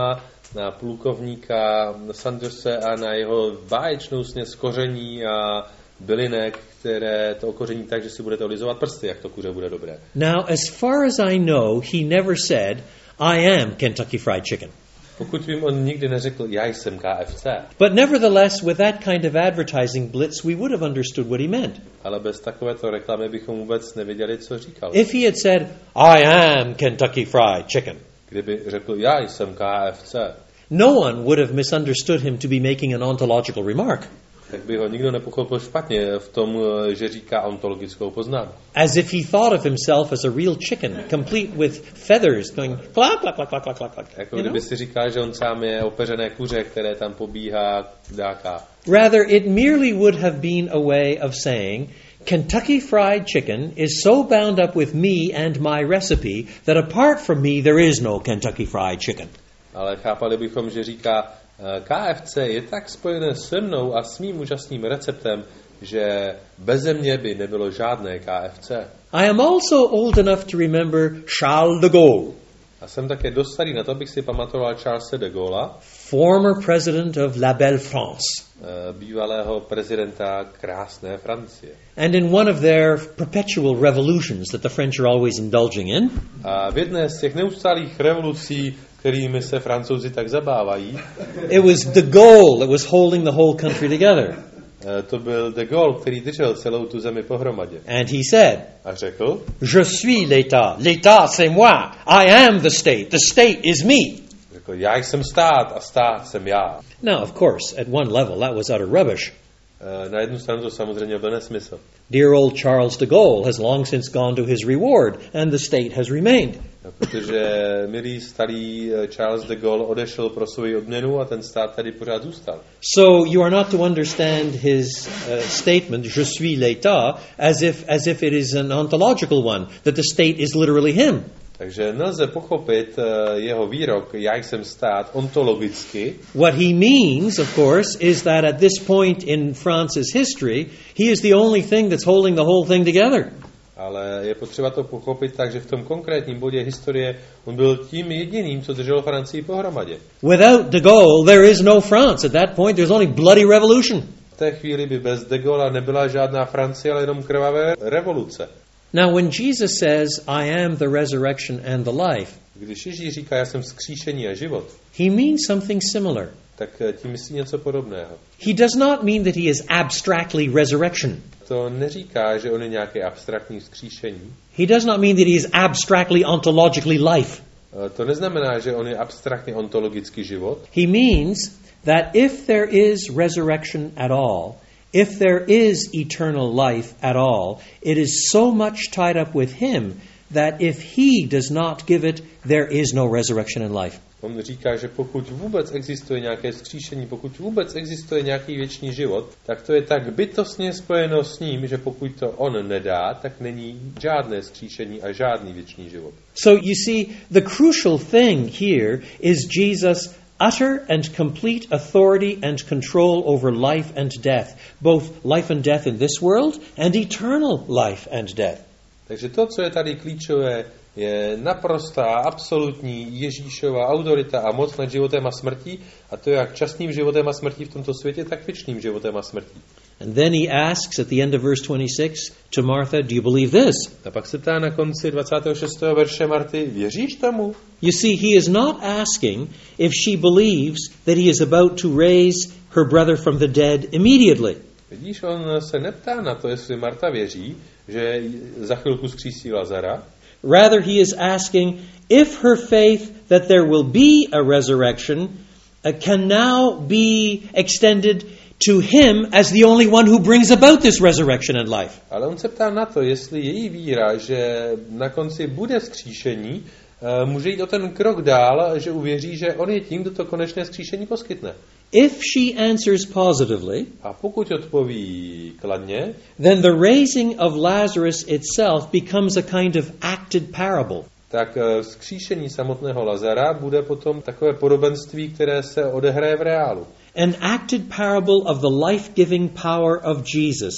na plukovníka Sandose a na jeho báječnou směs koření a bylinek, které to okoření tak, že si budete olizovat prsty, jak to kuře bude dobré. Now, as far as I know, he never said, I am Kentucky Fried Chicken. Pokud vím, on nikdy neřekl, já jsem KFC. But nevertheless, with that kind of advertising blitz, we would have understood what he meant. Ale bez takovéto reklamy bychom vůbec nevěděli, co říkal. If he had said, I am Kentucky Fried Chicken, Kdyby řekl, já jsem KFC, no one would have misunderstood him to be making an ontological remark. tak by ho nikdo nepochopil špatně v tom, že říká ontologickou poznámku. As if he thought of himself as a real chicken, complete with feathers going clack, clack, clack, clack, clack, clack, clack. Jako kdyby si říkal, že on sám je opeřené kuře, které tam pobíhá, dáká. Rather, it merely would have been a way of saying, Kentucky Fried Chicken is so bound up with me and my recipe that apart from me there is no Kentucky Fried Chicken. Ale chápali bychom, že říká, KFC je tak spojené se mnou a s mým úžasným receptem, že beze mě by nebylo žádné KFC. I am also old enough to remember Charles de Gaulle, A jsem také dost starý na to, abych si pamatoval Charlese de Gaulle, former president of La Belle France. bývalého prezidenta krásné Francie. And in one of their perpetual revolutions that the French are always indulging in, A v jedné z těch neustálých revolucí, kterými se Francouzi tak zabávají, it was de Gaulle that was holding the whole country together. to byl de Gaulle, který držel celou tu zemi pohromadě. And he said, A řekl, Je suis l'État. L'État, c'est moi. I am the state. The state is me. řekl, já jsem stát a stát jsem já. Now, of course, at one level, that was utter rubbish. Na jednu stranu to samozřejmě byl nesmysl. Dear old Charles de Gaulle has long since gone to his reward, and the state has remained. Protože milý starý Charles de Gaulle odešel pro svoji odměnu a ten stát tady pořád zůstal. So you are not to understand his statement, je suis l'État, as if it is an ontological one, that the state is literally him. Takže nelze pochopit jeho výrok, já jsem stát, ontologicky. What he means, of course, is that at this point in France's history, he is the only thing that's holding the whole thing together. Ale je potřeba to pochopit tak, že v tom konkrétním bodě historie on byl tím jediným, co držel Francii pohromadě. Without de Gaulle, there is no France. At that point, there's only bloody revolution. V té chvíli by bez de Gaulle nebyla žádná Francie, ale jenom krvavé revoluce. Now, when Jesus says, I am the resurrection and the life, Když Ježíš říká, já jsem vzkříšení a život, he means something similar. tak tím myslí něco podobného. He does not mean that he is abstractly resurrection. To neříká, že on je nějaké abstraktní vzkříšení. He does not mean that he is abstractly ontologically life. To neznamená, že on je abstraktně ontologický život. He means that if there is resurrection at all, if there is eternal life at all, it is so much tied up with him that if he does not give it, there is no resurrection and life. On říká, že pokud vůbec existuje nějaké vzkříšení, pokud vůbec existuje nějaký věčný život, tak to je tak bytostně spojeno s ním, že pokud to on nedá, tak není žádné vzkříšení a žádný věčný život. So you see, the crucial thing here is Jesus' utter and complete authority and control over life and death, both life and death in this world and eternal life and death. Takže to, co je tady klíčové, je naprostá, absolutní Ježíšova autorita a moc nad životem a smrtí, a to jak časným životem a smrtí v tomto světě, tak věčným životem a smrtí. And then he asks at the end of verse 26 to Martha, do you believe this? A pak se ptá na konci 26. verše Marty, věříš tomu? You see, he is not asking if she believes that he is about to raise her brother from the dead immediately. Vidíš, on se neptá na to, jestli Marta věří, že za chvilku zkřísí Lazara. Rather, he is asking if her faith that there will be a resurrection can now be extended to him as the only one who brings about this resurrection and life. Ale on se ptá na to, jestli její víra, že na konci bude vzkříšení, může jít o ten krok dál, že uvěří, že on je tím, kdo to konečné vzkříšení poskytne. If she answers positively, A pokud odpoví kladně, then the raising of Lazarus itself becomes a kind of acted parable. tak vzkříšení samotného Lazara bude potom takové podobenství, které se odehraje v reálu. An acted parable of the life-giving power of Jesus. A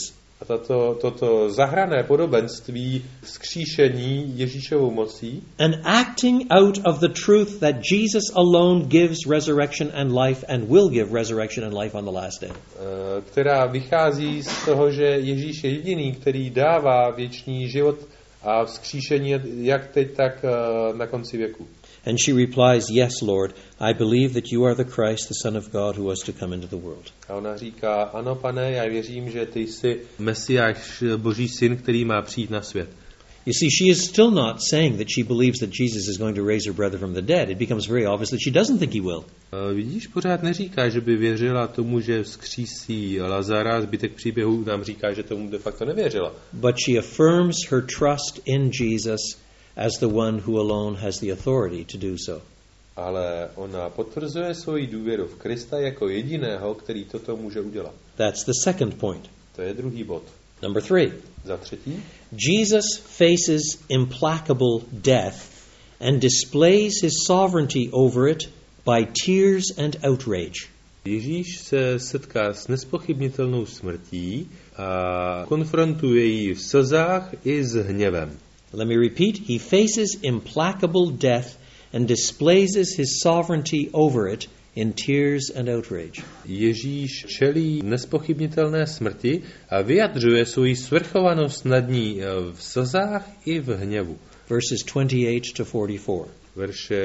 toto zahrané podobenství vzkříšení Ježíšovou mocí and acting out of the truth that Jesus alone gives resurrection and life and will give resurrection and life on the last day. Která vychází z toho, že Ježíš je jediný, který dává věčný život a vzkříšení jak teď, tak na konci věku. And she replies, yes, Lord, I believe that you are the Christ, the Son of God, who was to come into the world. A ona říká, ano, Pane, já věřím, že ty jsi Mesiáš, Boží syn, který má přijít na svět. You see, she is still not saying that she believes that Jesus is going to raise her brother from the dead. It becomes very obvious that she doesn't think he will. Vidíš, pořád neříká, že by věřila tomu, že vzkřísí Lazara, zbytek příběhu nám říká, že tomu de facto nevěřila. But she affirms her trust in Jesus as the one who alone has the authority to do so. Ale ona potvrzuje svoji důvěru v Krista jako jediného, který toto může udělat. That's the second point. To je druhý bod. Number 3. Za třetí, Jesus faces implacable death and displays his sovereignty over it by tears and outrage. Ježíš se setká s nespochybnitelnou smrtí a konfrontuje ji v slzách i s hněvem. Let me repeat. He faces implacable death and displays his sovereignty over it in tears and outrage. Ježíš čelí nespochybnitelné smrti a vyjadřuje svoji svrchovanost nad ní v slzách i v hněvu. Verses 28 to 44. Verše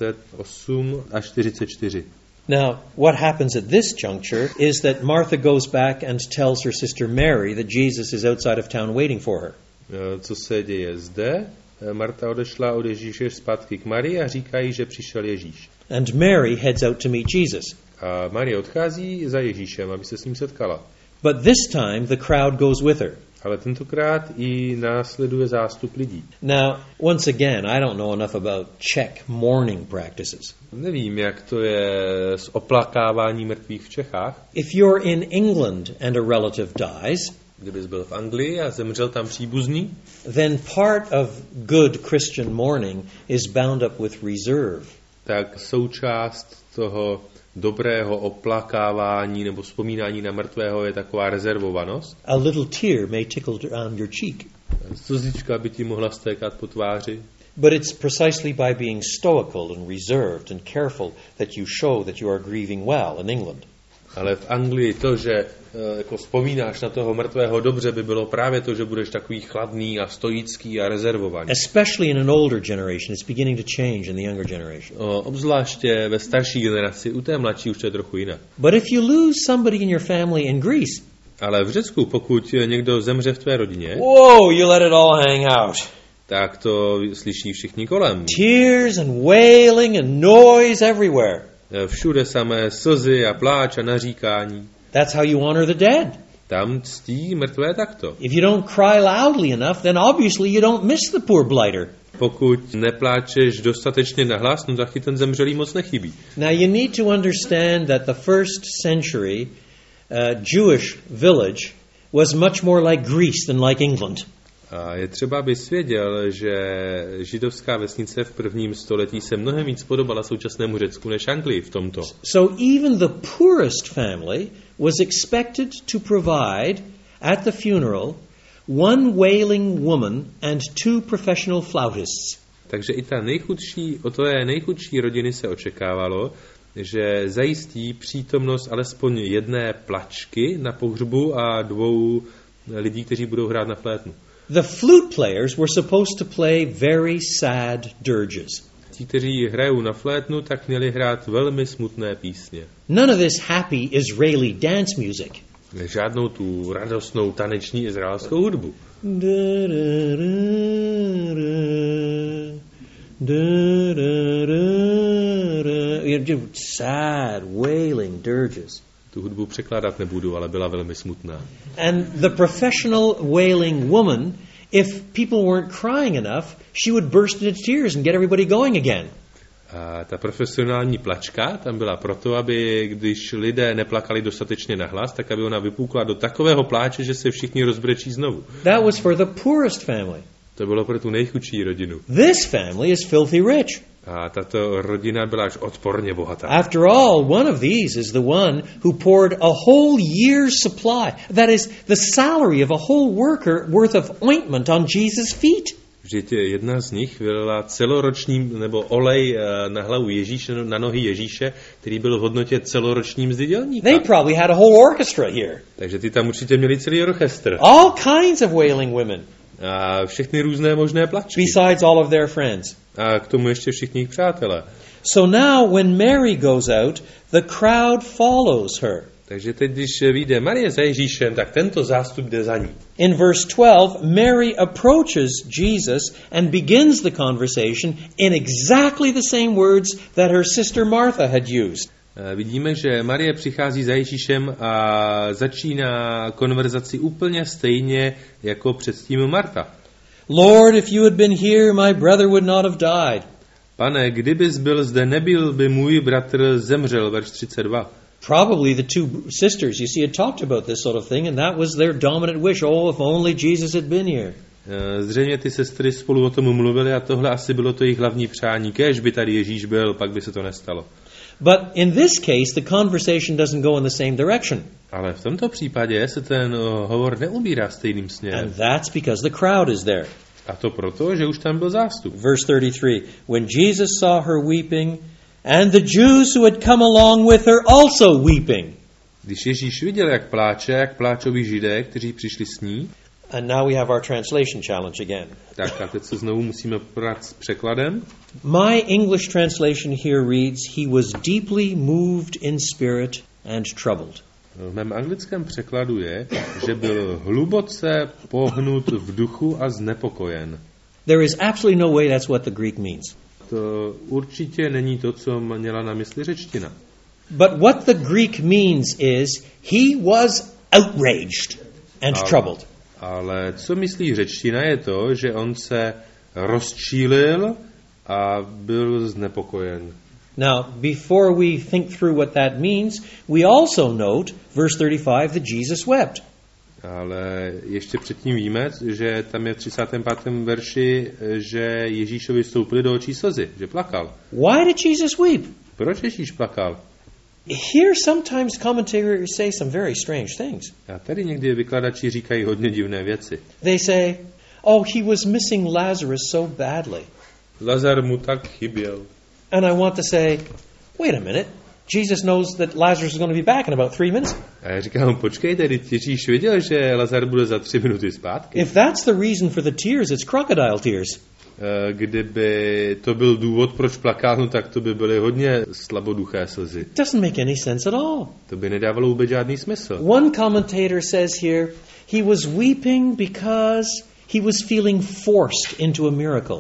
28 až 44. Now, what happens at this juncture is that Martha goes back and tells her sister Mary that Jesus is outside of town waiting for her. Co se děje zde? Marta odešla od Ježíše zpátky k Marii a říká jí, že přišel Ježíš. And Mary heads out to meet Jesus. A Marie odchází za Ježíšem, aby se s ním setkala. But this time the crowd goes with her. Ale tentokrát i následuje zástup lidí. Now, once again, I don't know enough about Czech mourning practices. Nevím, jak to je s oplakáváním mrtvých v Čechách. If you're in England and a relative dies, Kdybys byl v Anglii a zemřel tam příbuzný, then part of good Christian mourning is bound up with reserve. tak součást toho dobrého oplakávání nebo vzpomínání na mrtvého je taková rezervovanost. A little tear may tickle on your cheek. Slzička by ti mohla stékat po tváři. But it's precisely by being stoical and reserved and careful that you show that you are grieving well in England. Ale v Anglii to, že jako vzpomínáš na toho mrtvého dobře, by bylo právě to, že budeš takový chladný a stoický a rezervovaný. Especially in an older generation, it's beginning to change in the younger generation. Obzvláště ve starší generaci, u té mladší už to je trochu jinak. But if you lose somebody in your family in Greece, Ale v Řecku, pokud někdo zemře v tvé rodině, whoa, you let it all hang out. tak to slyší všichni kolem. Tears and wailing and noise everywhere. Všude samé slzy a pláč a naříkání. That's how you honor the dead. Tam ctí mrtvé takto. If you don't cry loudly enough, then obviously you don't miss the poor blighter. Pokud nepláčeš dostatečně nahlas, no tak ti ten zemřelý moc nechybí. Now you need to understand that the first century Jewish village was much more like Greece than like England. A je třeba, abys věděl, že židovská vesnice v prvním století se mnohem víc podobala současnému Řecku než Anglii v tomto. So even the poorest family was expected to provide at the funeral one wailing woman and two professional flautists. Takže i od té nejchudší rodiny se očekávalo, že zajistí přítomnost alespoň jedné plačky na pohřbu a 2 lidí, kteří budou hrát na flétnu. The flute players were supposed to play very sad dirges. Ti, kteří hrajou na flétnu, tak měli hrát velmi smutné písně. None of this happy Israeli dance music. Žádnou tu radostnou taneční izraelskou hudbu. Sad, wailing dirges. Tu hudbu překládat nebudu, ale byla velmi smutná. And the professional wailing woman, if people weren't crying enough, she would burst into tears and get everybody going again. A ta profesionální plačka tam byla proto, aby když lidé neplakali dostatečně nahlas, tak aby ona vypukla do takového pláče, že se všichni rozbrečí znovu. That was for the poorest family. To bylo pro tu nejchudší rodinu. This family is filthy rich. A tato rodina byla až odporně bohatá. After all, one of these is the one who poured a whole year's supply, that is, the salary of a whole worker worth of ointment on Jesus' feet. Vždyť jedna z nich vylila celoroční nebo olej na hlavu Ježíše, na nohy Ježíše, který byl v hodnotě celoroční mzdy dělníka. They probably had a whole orchestra here. Takže ty tam určitě měli celý orchestr. All kinds of wailing women. A všechny různé možné plačky. Besides all of their friends. A k tomu ještě všichni jejich přátelé. So now when Mary goes out, the crowd follows her. Takže teď, když vyjde Marie za Ježíšem, tak tento zástup jde za ní. In verse 12, Mary approaches Jesus and begins the conversation in exactly the same words that her sister Martha had used. Vidíme, že Marie přichází za Ježíšem a začíná konverzaci úplně stejně jako předtím Marta. Lord, if you had been here, my brother would not have died. Pane, kdybys byl zde, nebyl by můj bratr zemřel, verš 32. Probably the two sisters, you see, had talked about this sort of thing, and that was their dominant wish. Oh, if only Jesus had been here. Zřejmě ty sestry spolu o tom mluvily a tohle asi bylo to jejich hlavní přání. Kéž by tady Ježíš byl, pak by se to nestalo. But in this case, the conversation doesn't go in the same direction. Ale v tomto případě se ten hovor neubírá stejným směrem. And that's because the crowd is there. A to proto, že už tam byl zástup. Verse 33, when Jesus saw her weeping, and the Jews who had come along with her also weeping. Když Ježíš viděl, jak pláčoví Židé, kteří přišli s ní, and now we have our translation challenge again. Tak a teď se znovu musíme poradit s překladem. My English translation here reads, he was deeply moved in spirit and troubled. V mém anglickém překladu je, že byl hluboce pohnut v duchu a znepokojen. There is absolutely no way that's what the Greek means. To určitě není to, co měla na mysli řečtina. But what the Greek means is he was outraged and troubled. Ale co myslí řečtina je to, že on se rozčílil a byl znepokojen. Now, before we think through what that means, we also note, verse 35, that Jesus wept. Ale ještě předtím víme, že tam je v 35. verši, že Ježíšovi stoupily do očí slzy, že plakal. Why did Jesus weep? Proč Ježíš plakal? Here sometimes commentators say some very strange things. A tady někdy vykladači říkají hodně divné věci. They say, oh, he was missing Lazarus so badly. Lazar mu tak chyběl. And I want to say, wait a minute. Jesus knows that Lazarus is going to be back in about 3 minutes. A já říkám, počkejte, Ježíš věděl, že Lazar bude za 3 minuty zpátky. If that's the reason for the tears, it's crocodile tears. Kdyby to byl důvod, proč plakal, no tak to by byly hodně slaboduché slzy. It doesn't make any sense at all. To by nedávalo vůbec žádný smysl. One commentator says here, he was weeping because he was feeling forced into a miracle.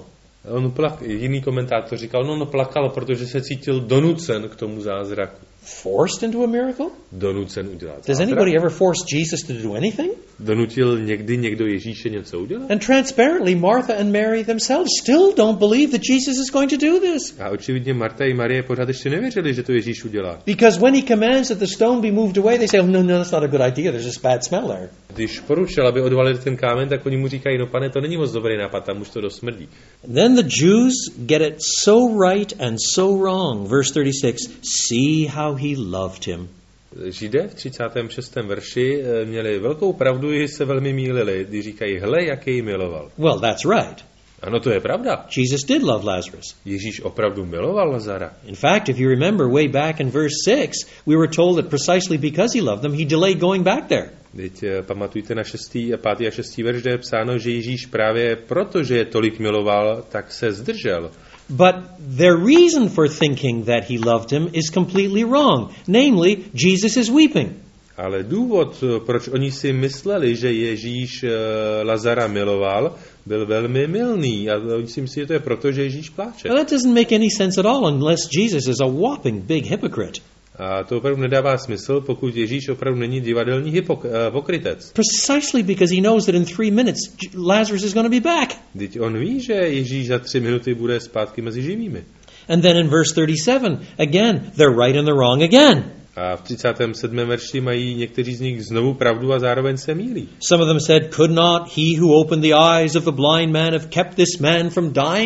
Jiný komentátor říkal, plakal, protože se cítil donucen k tomu zázraku. Forced into a miracle? Donucen udělat zázrak. Does anybody ever force Jesus to do anything? Donutil někdy někdo Ježíše něco udělat? And transparently, Martha and Mary themselves still don't believe that Jesus is going to do this. A očividně Marta i Marie pořád ještě nevěřili, že to Ježíš udělá. Because when he commands that the stone be moved away, they say, oh, no, that's not a good idea. There's this bad smell there. Když poručil, aby odvalili ten kámen, tak oni mu říkají, pane, to není moc dobrý nápad, tam už to dosmrdí. Then the Jews get it so right and so wrong. Verse 36, see how he loved him. Židé v 36. verši měli velkou pravdu i se velmi mýlili, když říkají, hle, jak jej miloval. Well, that's right. Ano, to je pravda. Jesus did love Lazarus. Ježíš opravdu miloval Lazara. In fact, if you remember way back in verse 6, we were told that precisely because he loved them, he delayed going back there. Teď pamatujte na 5. a 6. verš, kde je psáno, že Ježíš právě proto, že je tolik miloval, tak se zdržel. But their reason for thinking that he loved him is completely wrong. Namely, Jesus is weeping. Ale důvod, proč oni si mysleli, že Ježíš Lazara miloval, byl velmi mylný. A oni si myslí, že to je proto, že Ježíš pláče. Well, that doesn't make any sense at all unless Jesus is a whopping big hypocrite. A to opravdu nedává smysl, pokud Ježíš opravdu není divadelní pokrytec. Precisely because he knows that in 3 minutes Lazarus is going to be back. Vždyť on ví, že Ježíš za 3 minuty bude zpátky mezi živými. And then in verse 37, again, they're right and they're wrong again. A v 37. verši mají někteří z nich znovu pravdu a zároveň se mýlí. Some of them said, could not he who opened the eyes of the blind man have kept this man from dying?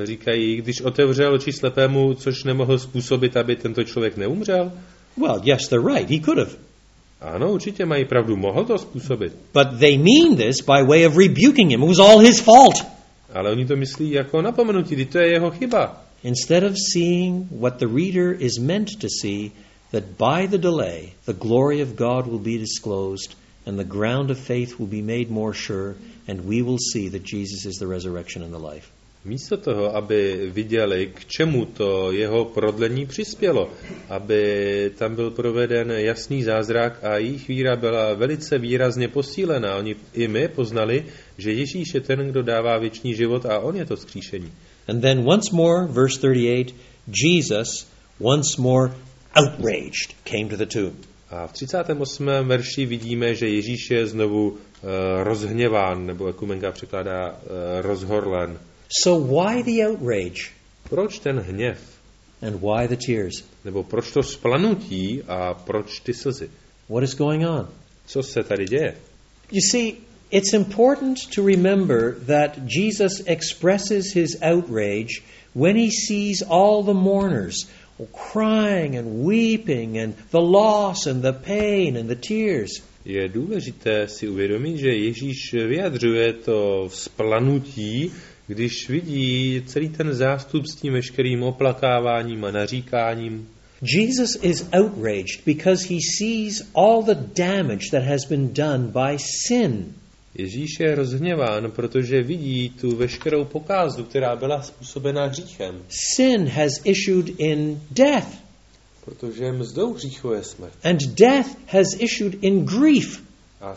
Říkají, když otevřel oči slepému, což nemohl způsobit, aby tento člověk neumřel? Well, yes, they're right. He could have. Ano, určitě mají pravdu, mohl to způsobit. But they mean this by way of rebuking him. It was all his fault. Ale oni to myslí jako napomenutí, kdy to je jeho chyba. Instead of seeing what the reader is meant to see, that by the delay the glory of God will be disclosed and the ground of faith will be made more sure and we will see that Jesus is the resurrection and the life. Místo toho, aby viděli, k čemu to jeho prodlení přispělo, aby tam byl proveden jasný zázrak a jejich víra byla velice výrazně posílená. Oni i my poznali, že Ježíš je ten, kdo dává věčný život a on je to vzkříšení. And then once more, verse 38, Jesus once more outraged came to the tomb. A v 38. verši vidíme, že Ježíš je znovu rozhněván, nebo ekumenka překládá rozhorlen. So why the outrage? Proč ten hněv? And why the tears? Nebo proč to splanutí a proč ty slzy? What is going on? Co se tady děje? You see, it's important to remember that Jesus expresses his outrage when he sees all the mourners crying and weeping and the loss and the pain and the tears. Je důležité si uvědomit, že Ježíš vyjadřuje to vzplanutí, když vidí celý ten zástup s tím veškerým oplakáváním a naříkáním. Jesus is outraged because he sees all the damage that has been done by sin. Ježíš je rozhněván, protože vidí tu veškerou pokázu, která byla způsobena hříchem. Sin has issued in death. Protože mzdou hříchu je smrt. And death has issued in grief. A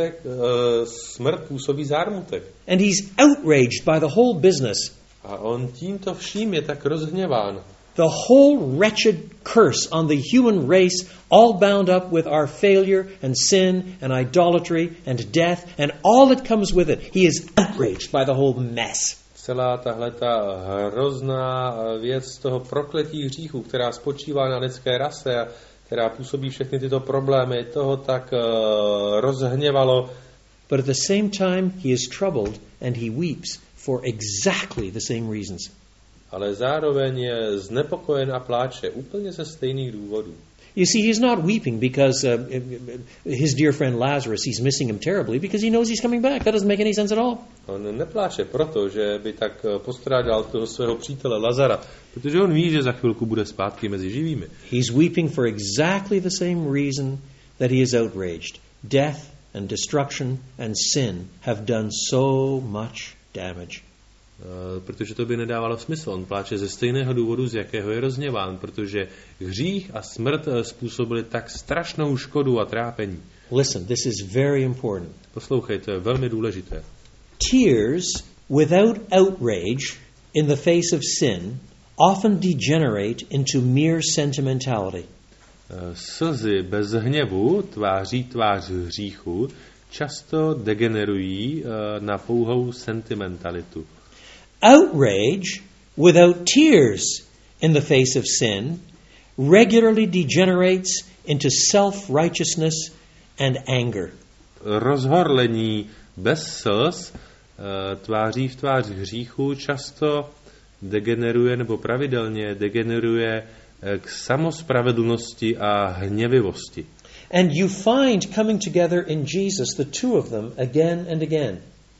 smrt působí zármutek. And he's outraged by the whole business. A on tímto vším je tak rozhněván. The whole wretched curse on the human race, all bound up with our failure and sin and idolatry and death and all that comes with it. He is outraged by the whole mess. Celá tahleta hrozná věc toho prokletí hříchu, která spočívá na lidské rase a která působí všechny tyto problémy, toho tak rozhněvalo. But at the same time he is troubled and he weeps for exactly the same reasons. Ale zároveň je znepokojen a pláče úplně ze stejných důvodů. You see, he's not weeping because his dear friend Lazarus, he's missing him terribly because he knows he's coming back. That doesn't make any sense at all. On nepláče proto, že by tak postrádal toho svého přítele Lazara, protože on ví, že za chvilku bude zpátky mezi živými. He's weeping for exactly the same reason that he is outraged. Death and destruction and sin have done so much damage. Protože to by nedávalo smysl. On pláče ze stejného důvodu, z jakého je rozhněván, protože hřích a smrt způsobili tak strašnou škodu a trápení. Listen, this is very important. Poslouchej, to je velmi důležité. Tears without outrage in the face of sin often degenerate into mere sentimentality. Slzy bez hněvu tváří tvář hříchu často degenerují na pouhou sentimentalitu. Outrage without tears in the face of sin regularly degenerates into self-righteousness and anger. Rozhorlení bez slz tváří v tvář hříchu často degeneruje nebo pravidelně degeneruje k samospravedlnosti a hněvivosti. And you find coming together in Jesus the two of them again and again.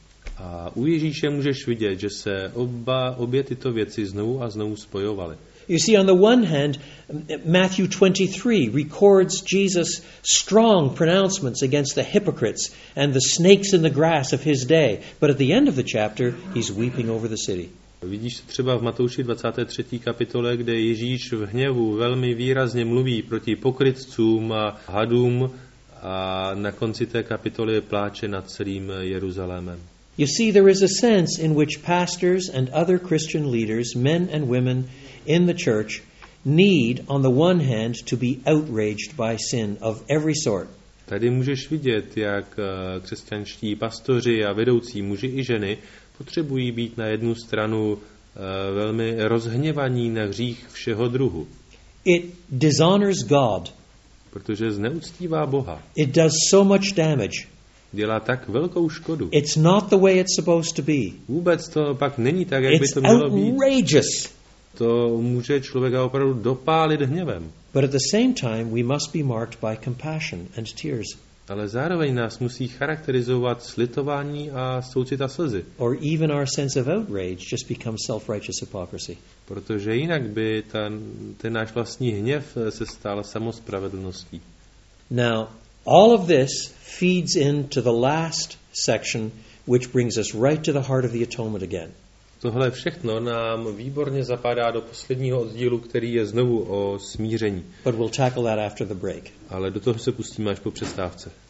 A u Ježíše můžeš vidět, že se obě tyto věci znovu a znovu spojovaly. You see, on the one hand, Matthew 23 records Jesus' strong pronouncements against the hypocrites and the snakes in the grass of his day. But at the end of the chapter, he's weeping over the city. Vidíš třeba v Matouši 23. kapitole, kde Ježíš v hněvu velmi výrazně mluví proti pokrytcům a hadům a na konci té kapitoly pláče nad celým Jeruzalémem. You see, there is a sense in which pastors and other Christian leaders, men and women in the church, need, on the one hand, to be outraged by sin of every sort. Tady můžeš vidět, jak křesťanští pastoři a vedoucí muži i ženy potřebují být na jednu stranu velmi rozhněvaní na hřích všeho druhu. It dishonors God. Protože zneuctívá Boha. It does so much damage. dělá tak velkou škodu. It's not the way it's supposed to be. Vůbec to pak není tak, jak by It's to mělo být. outrageous. To může člověka opravdu dopálit hněvem. But at the same time, we must be marked by compassion and tears. Ale zároveň nás musí charakterizovat slitování a soucit a slzy. Or even our sense of outrage just becomes self-righteous hypocrisy. Protože jinak by ten náš vlastní hněv se stal samospravedlností. Now, all of this feeds into the last section, which brings us right to the heart of the atonement again. Tohle všechno nám výborně zapadá do posledního oddílu, který je znovu o smíření. But we'll tackle that after the break. Ale do toho se pustíme až po přestávce.